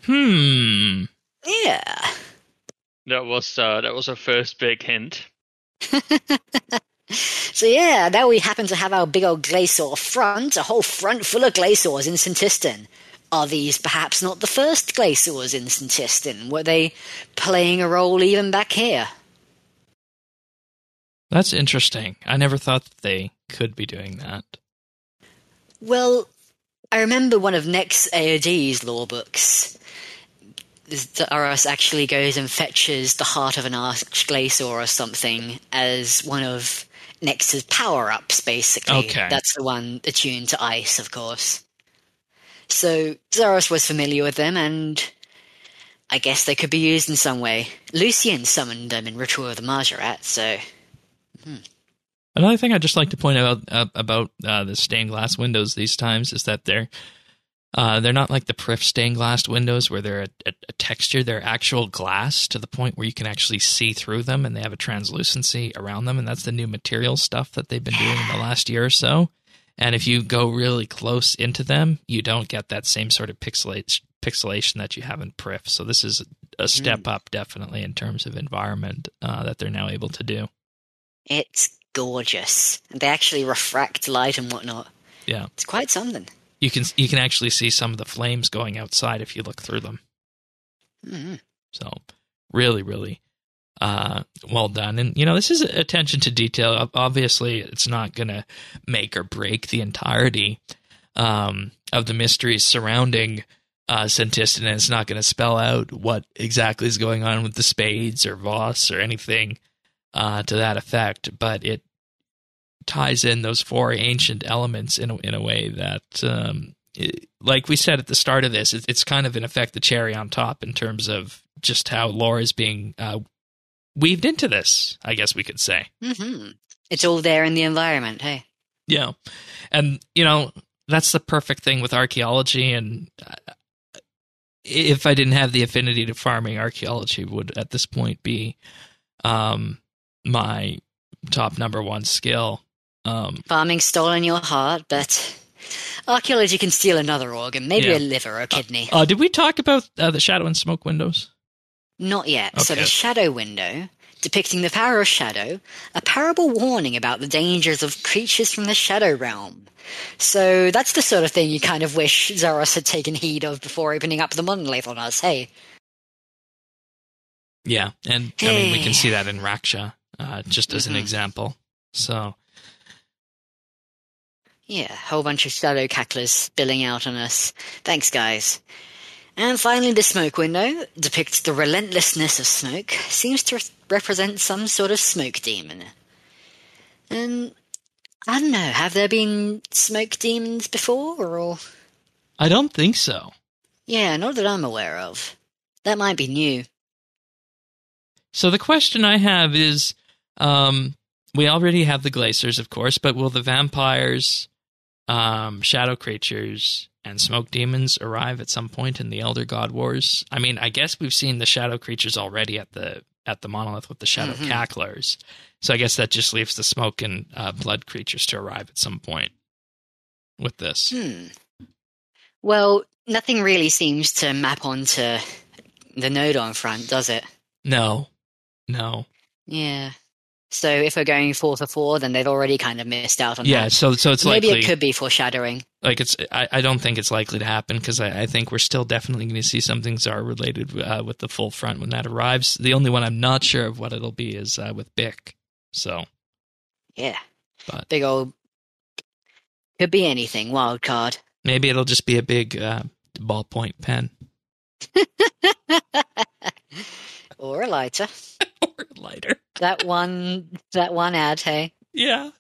Yeah. That was our first big hint. So yeah, now we happen to have our big old glacier front, a whole front full of glaciers in Sentistan. Are these perhaps not the first glaciers in Sentistan? Were they playing a role even back here? That's interesting. I never thought that they could be doing that. Well, I remember one of Nex AOD's lore books. Zaros actually goes and fetches the heart of an arch glacier or something as one of Nex's power-ups, basically. Okay. That's the one attuned to ice, of course. So Zaros was familiar with them, and I guess they could be used in some way. Lucien summoned them in Ritual of the Margaret, so... Another thing I'd just like to point out about the stained glass windows these times is that they're not like the Prif stained glass windows where they're a texture. They're actual glass to the point where you can actually see through them, and they have a translucency around them, and that's the new material stuff that they've been doing in the last year or so. And if you go really close into them, you don't get that same sort of pixelation that you have in Prif. So this is a step up, definitely, in terms of environment that they're now able to do. It's gorgeous. They actually refract light and whatnot. Yeah. It's quite something. You can actually see some of the flames going outside if you look through them. Mm-hmm. So really, really well done. And, this is attention to detail. Obviously, it's not going to make or break the entirety of the mysteries surrounding Sentistan, and it's not going to spell out what exactly is going on with the Spades or Voss or anything to that effect. But it ties in those 4 ancient elements in a way that, like we said at the start of this, it's kind of in effect the cherry on top in terms of just how lore is being weaved into this, I guess we could say. Mm-hmm. It's all there in the environment, hey? Yeah. And, that's the perfect thing with archaeology, and if I didn't have the affinity to farming, archaeology would at this point be my top number 1 skill. Farming's stolen your heart, but archaeology can steal another organ, maybe a liver or a kidney. Did we talk about the shadow and smoke windows? Not yet. Okay. So the shadow window depicting the power of shadow, a parable warning about the dangers of creatures from the shadow realm. So that's the sort of thing you kind of wish Zaros had taken heed of before opening up the monolith on us, hey? Yeah, and I mean, we can see that in Raksha, just as an example. So, yeah, a whole bunch of shadow cacklers spilling out on us. Thanks, guys. And finally, the smoke window depicts the relentlessness of smoke, seems to represent some sort of smoke demon. And I don't know, have there been smoke demons before, or? I don't think so. Yeah, not that I'm aware of. That might be new. So the question I have is, we already have the Glacers, of course, but will the vampires, shadow creatures, and smoke demons arrive at some point in the Elder God Wars? I mean, I guess we've seen the shadow creatures already at the monolith with the shadow cacklers. So I guess that just leaves the smoke and blood creatures to arrive at some point with this. Well, nothing really seems to map onto the Nodon front, does it? No. Yeah. So if we're going 4 for 4, then they've already kind of missed out on that. Yeah, so it's maybe likely, it could be foreshadowing. Like I don't think it's likely to happen because I think we're still definitely going to see something Zar related with the full front when that arrives. The only one I'm not sure of what it'll be is with Bick. So yeah, but big old could be anything. Wild card. Maybe it'll just be a big ballpoint pen. Or a lighter. Or a lighter. That one ad, hey? Yeah.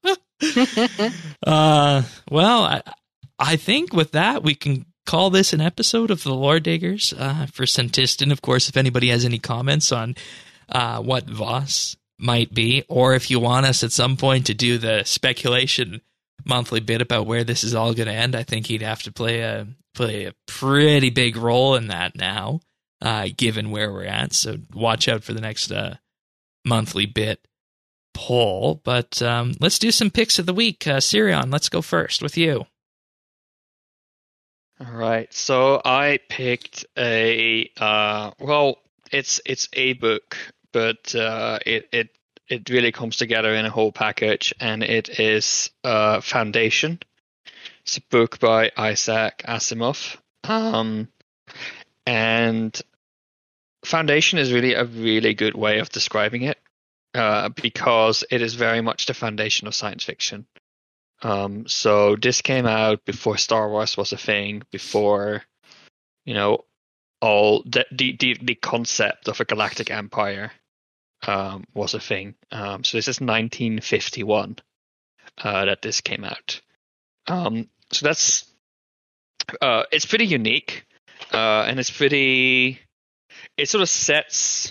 Well, I think with that, we can call this an episode of the Lore Diggers for Santistan. Of course, if anybody has any comments on what Voss might be, or if you want us at some point to do the speculation monthly bit about where this is all going to end, I think he'd have to play a pretty big role in that now. Given where we're at, so watch out for the next monthly bit poll. But let's do some picks of the week. Sirion, let's go first with you. All right, so I picked a it's a book, but it really comes together in a whole package, and it is Foundation. It's a book by Isaac Asimov. And Foundation is really a really good way of describing it because it is very much the foundation of science fiction. So this came out before Star Wars was a thing, before, all the concept of a galactic empire was a thing. So this is 1951 that this came out. So that's it's pretty unique. And it sort of sets,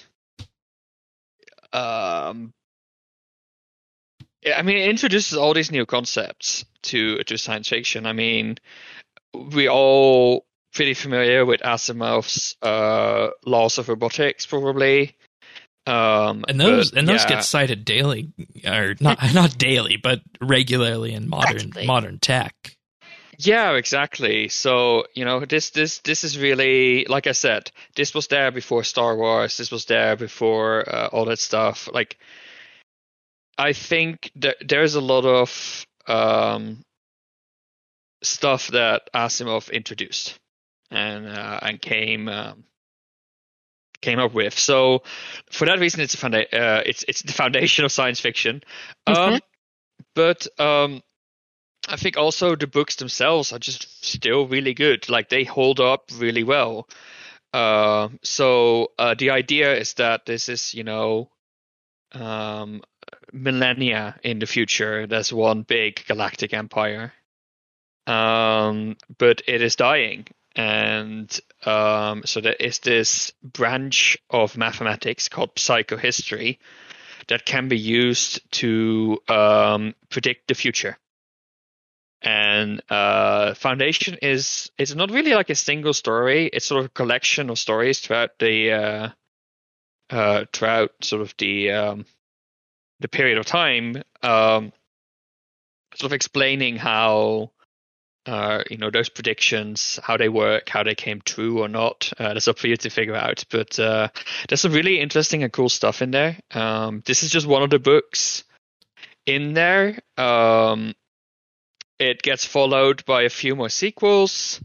it introduces all these new concepts to science fiction. I mean, we all pretty familiar with Asimov's laws of robotics, probably. And those get cited daily, or not daily, but regularly in modern tech. Yeah, exactly. So, this is really, like I said, this was there before Star Wars. This was there before all that stuff. Like, I think that there's a lot of stuff that Asimov introduced and came up with. So, for that reason, it's the foundation of science fiction. But I think also the books themselves are just still really good. Like, they hold up really well. So the idea is that this is, millennia in the future. There's one big galactic empire, but it is dying. And so there is this branch of mathematics called psychohistory that can be used to predict the future. And Foundation it's not really like a single story. It's sort of a collection of stories throughout the period of time, sort of explaining how those predictions, how they work, how they came true or not. That's up for you to figure out. But there's some really interesting and cool stuff in there. This is just one of the books in there. It gets followed by a few more sequels.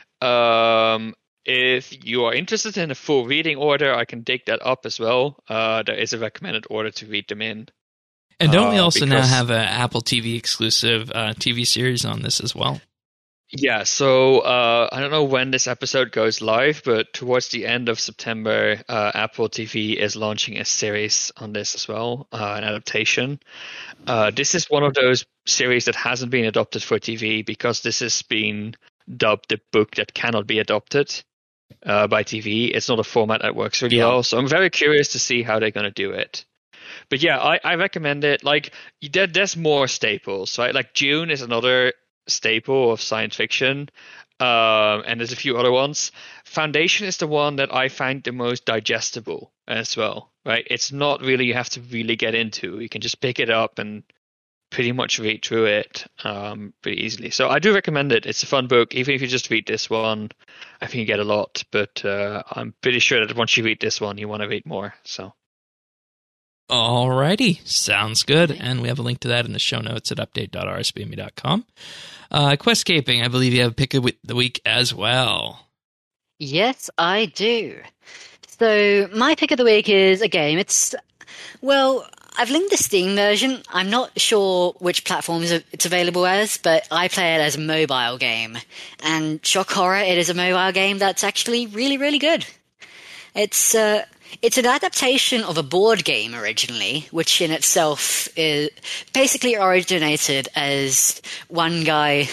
If you are interested in a full reading order, I can dig that up as well. There is a recommended order to read them in. And don't we also now have an Apple TV exclusive TV series on this as well? Yeah, so I don't know when this episode goes live, but towards the end of September, Apple TV is launching a series on this as well, an adaptation. This is one of those series that hasn't been adopted for TV because this has been dubbed the book that cannot be adopted by TV. It's not a format that works really well, so I'm very curious to see how they're going to do it. But yeah, I recommend it. Like, there's more staples, right? Like Dune is another staple of science fiction, and there's a few other ones. Foundation is the one that I find the most digestible as well, right? It's not really you have to really get into. You can just pick it up and pretty much read through it pretty easily. So I do recommend it. It's a fun book. Even if you just read this one, I think you get a lot. But I'm pretty sure that once you read this one, you want to read more. So. Alrighty, sounds good. And we have a link to that in the show notes at update.rsbnb.com. Questscaping, I believe you have a pick of the week as well. Yes, I do. So my pick of the week is a game. I've linked the Steam version. I'm not sure which platforms it's available as, but I play it as a mobile game. And shock horror, it is a mobile game that's actually really, really good. It's an adaptation of a board game originally, which in itself is basically originated as one guy's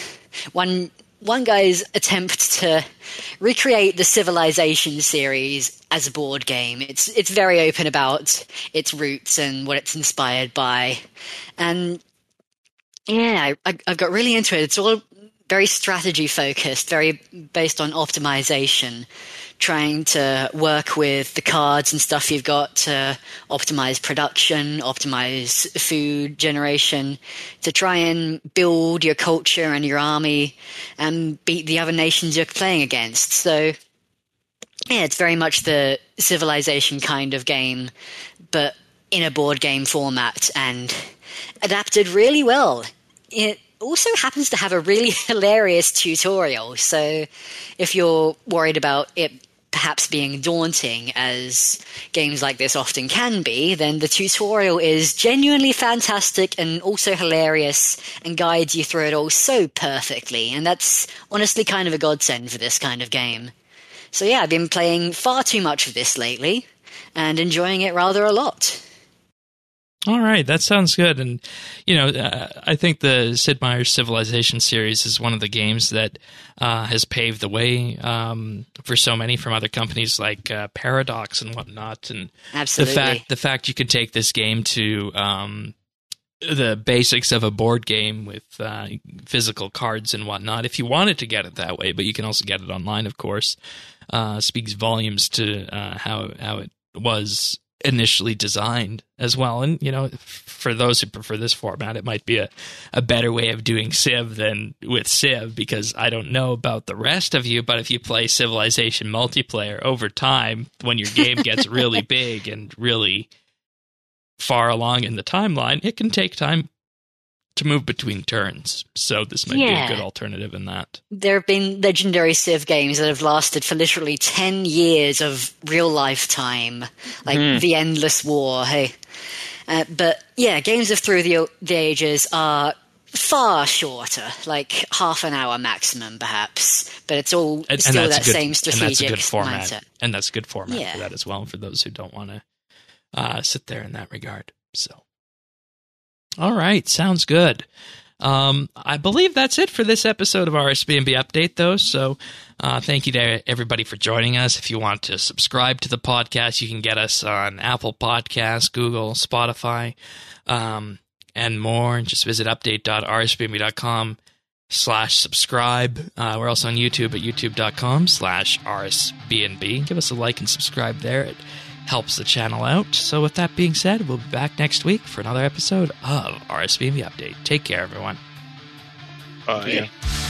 attempt to recreate the Civilization series as a board game. It's very open about its roots and what it's inspired by. And yeah, I've got really into it. It's all very strategy focused, very based on optimization, trying to work with the cards and stuff you've got to optimize production, optimize food generation, to try and build your culture and your army and beat the other nations you're playing against. So yeah, it's very much the Civilization kind of game, but in a board game format and adapted really well. It also happens to have a really hilarious tutorial. So if you're worried about it perhaps being daunting, as games like this often can be, then the tutorial is genuinely fantastic and also hilarious and guides you through it all so perfectly. And that's honestly kind of a godsend for this kind of game. So yeah, I've been playing far too much of this lately and enjoying it rather a lot. All right, that sounds good. And, I think the Sid Meier's Civilization series is one of the games that has paved the way for so many from other companies like Paradox and whatnot. And absolutely, the fact you can take this game to the basics of a board game with physical cards and whatnot, if you wanted to get it that way, but you can also get it online, of course, speaks volumes to how it was initially designed as well. And for those who prefer this format, it might be a better way of doing Civ than with Civ, because I don't know about the rest of you, but if you play Civilization multiplayer over time, when your game gets really big and really far along in the timeline, it can take time to move between turns. So this might be a good alternative in that. There have been legendary Civ games that have lasted for literally 10 years of real life time, like The Endless War. Hey, but yeah, games of Through the Ages are far shorter, like half an hour maximum, perhaps. But it's all still that same strategic and that's a good format, mindset. And that's a good format for that as well, for those who don't want to sit there in that regard. So. All right, sounds good. I believe that's it for this episode of RSBNB Update, though. So thank you to everybody for joining us. If you want to subscribe to the podcast, you can get us on Apple Podcasts, Google, Spotify, and more. Just visit update.rsbnb.com/subscribe. We're also on YouTube at youtube.com/rsbnb. Give us a like and subscribe there. It helps the channel out. So with that being said, we'll be back next week for another episode of RSBNB Update. Take care, everyone. Bye.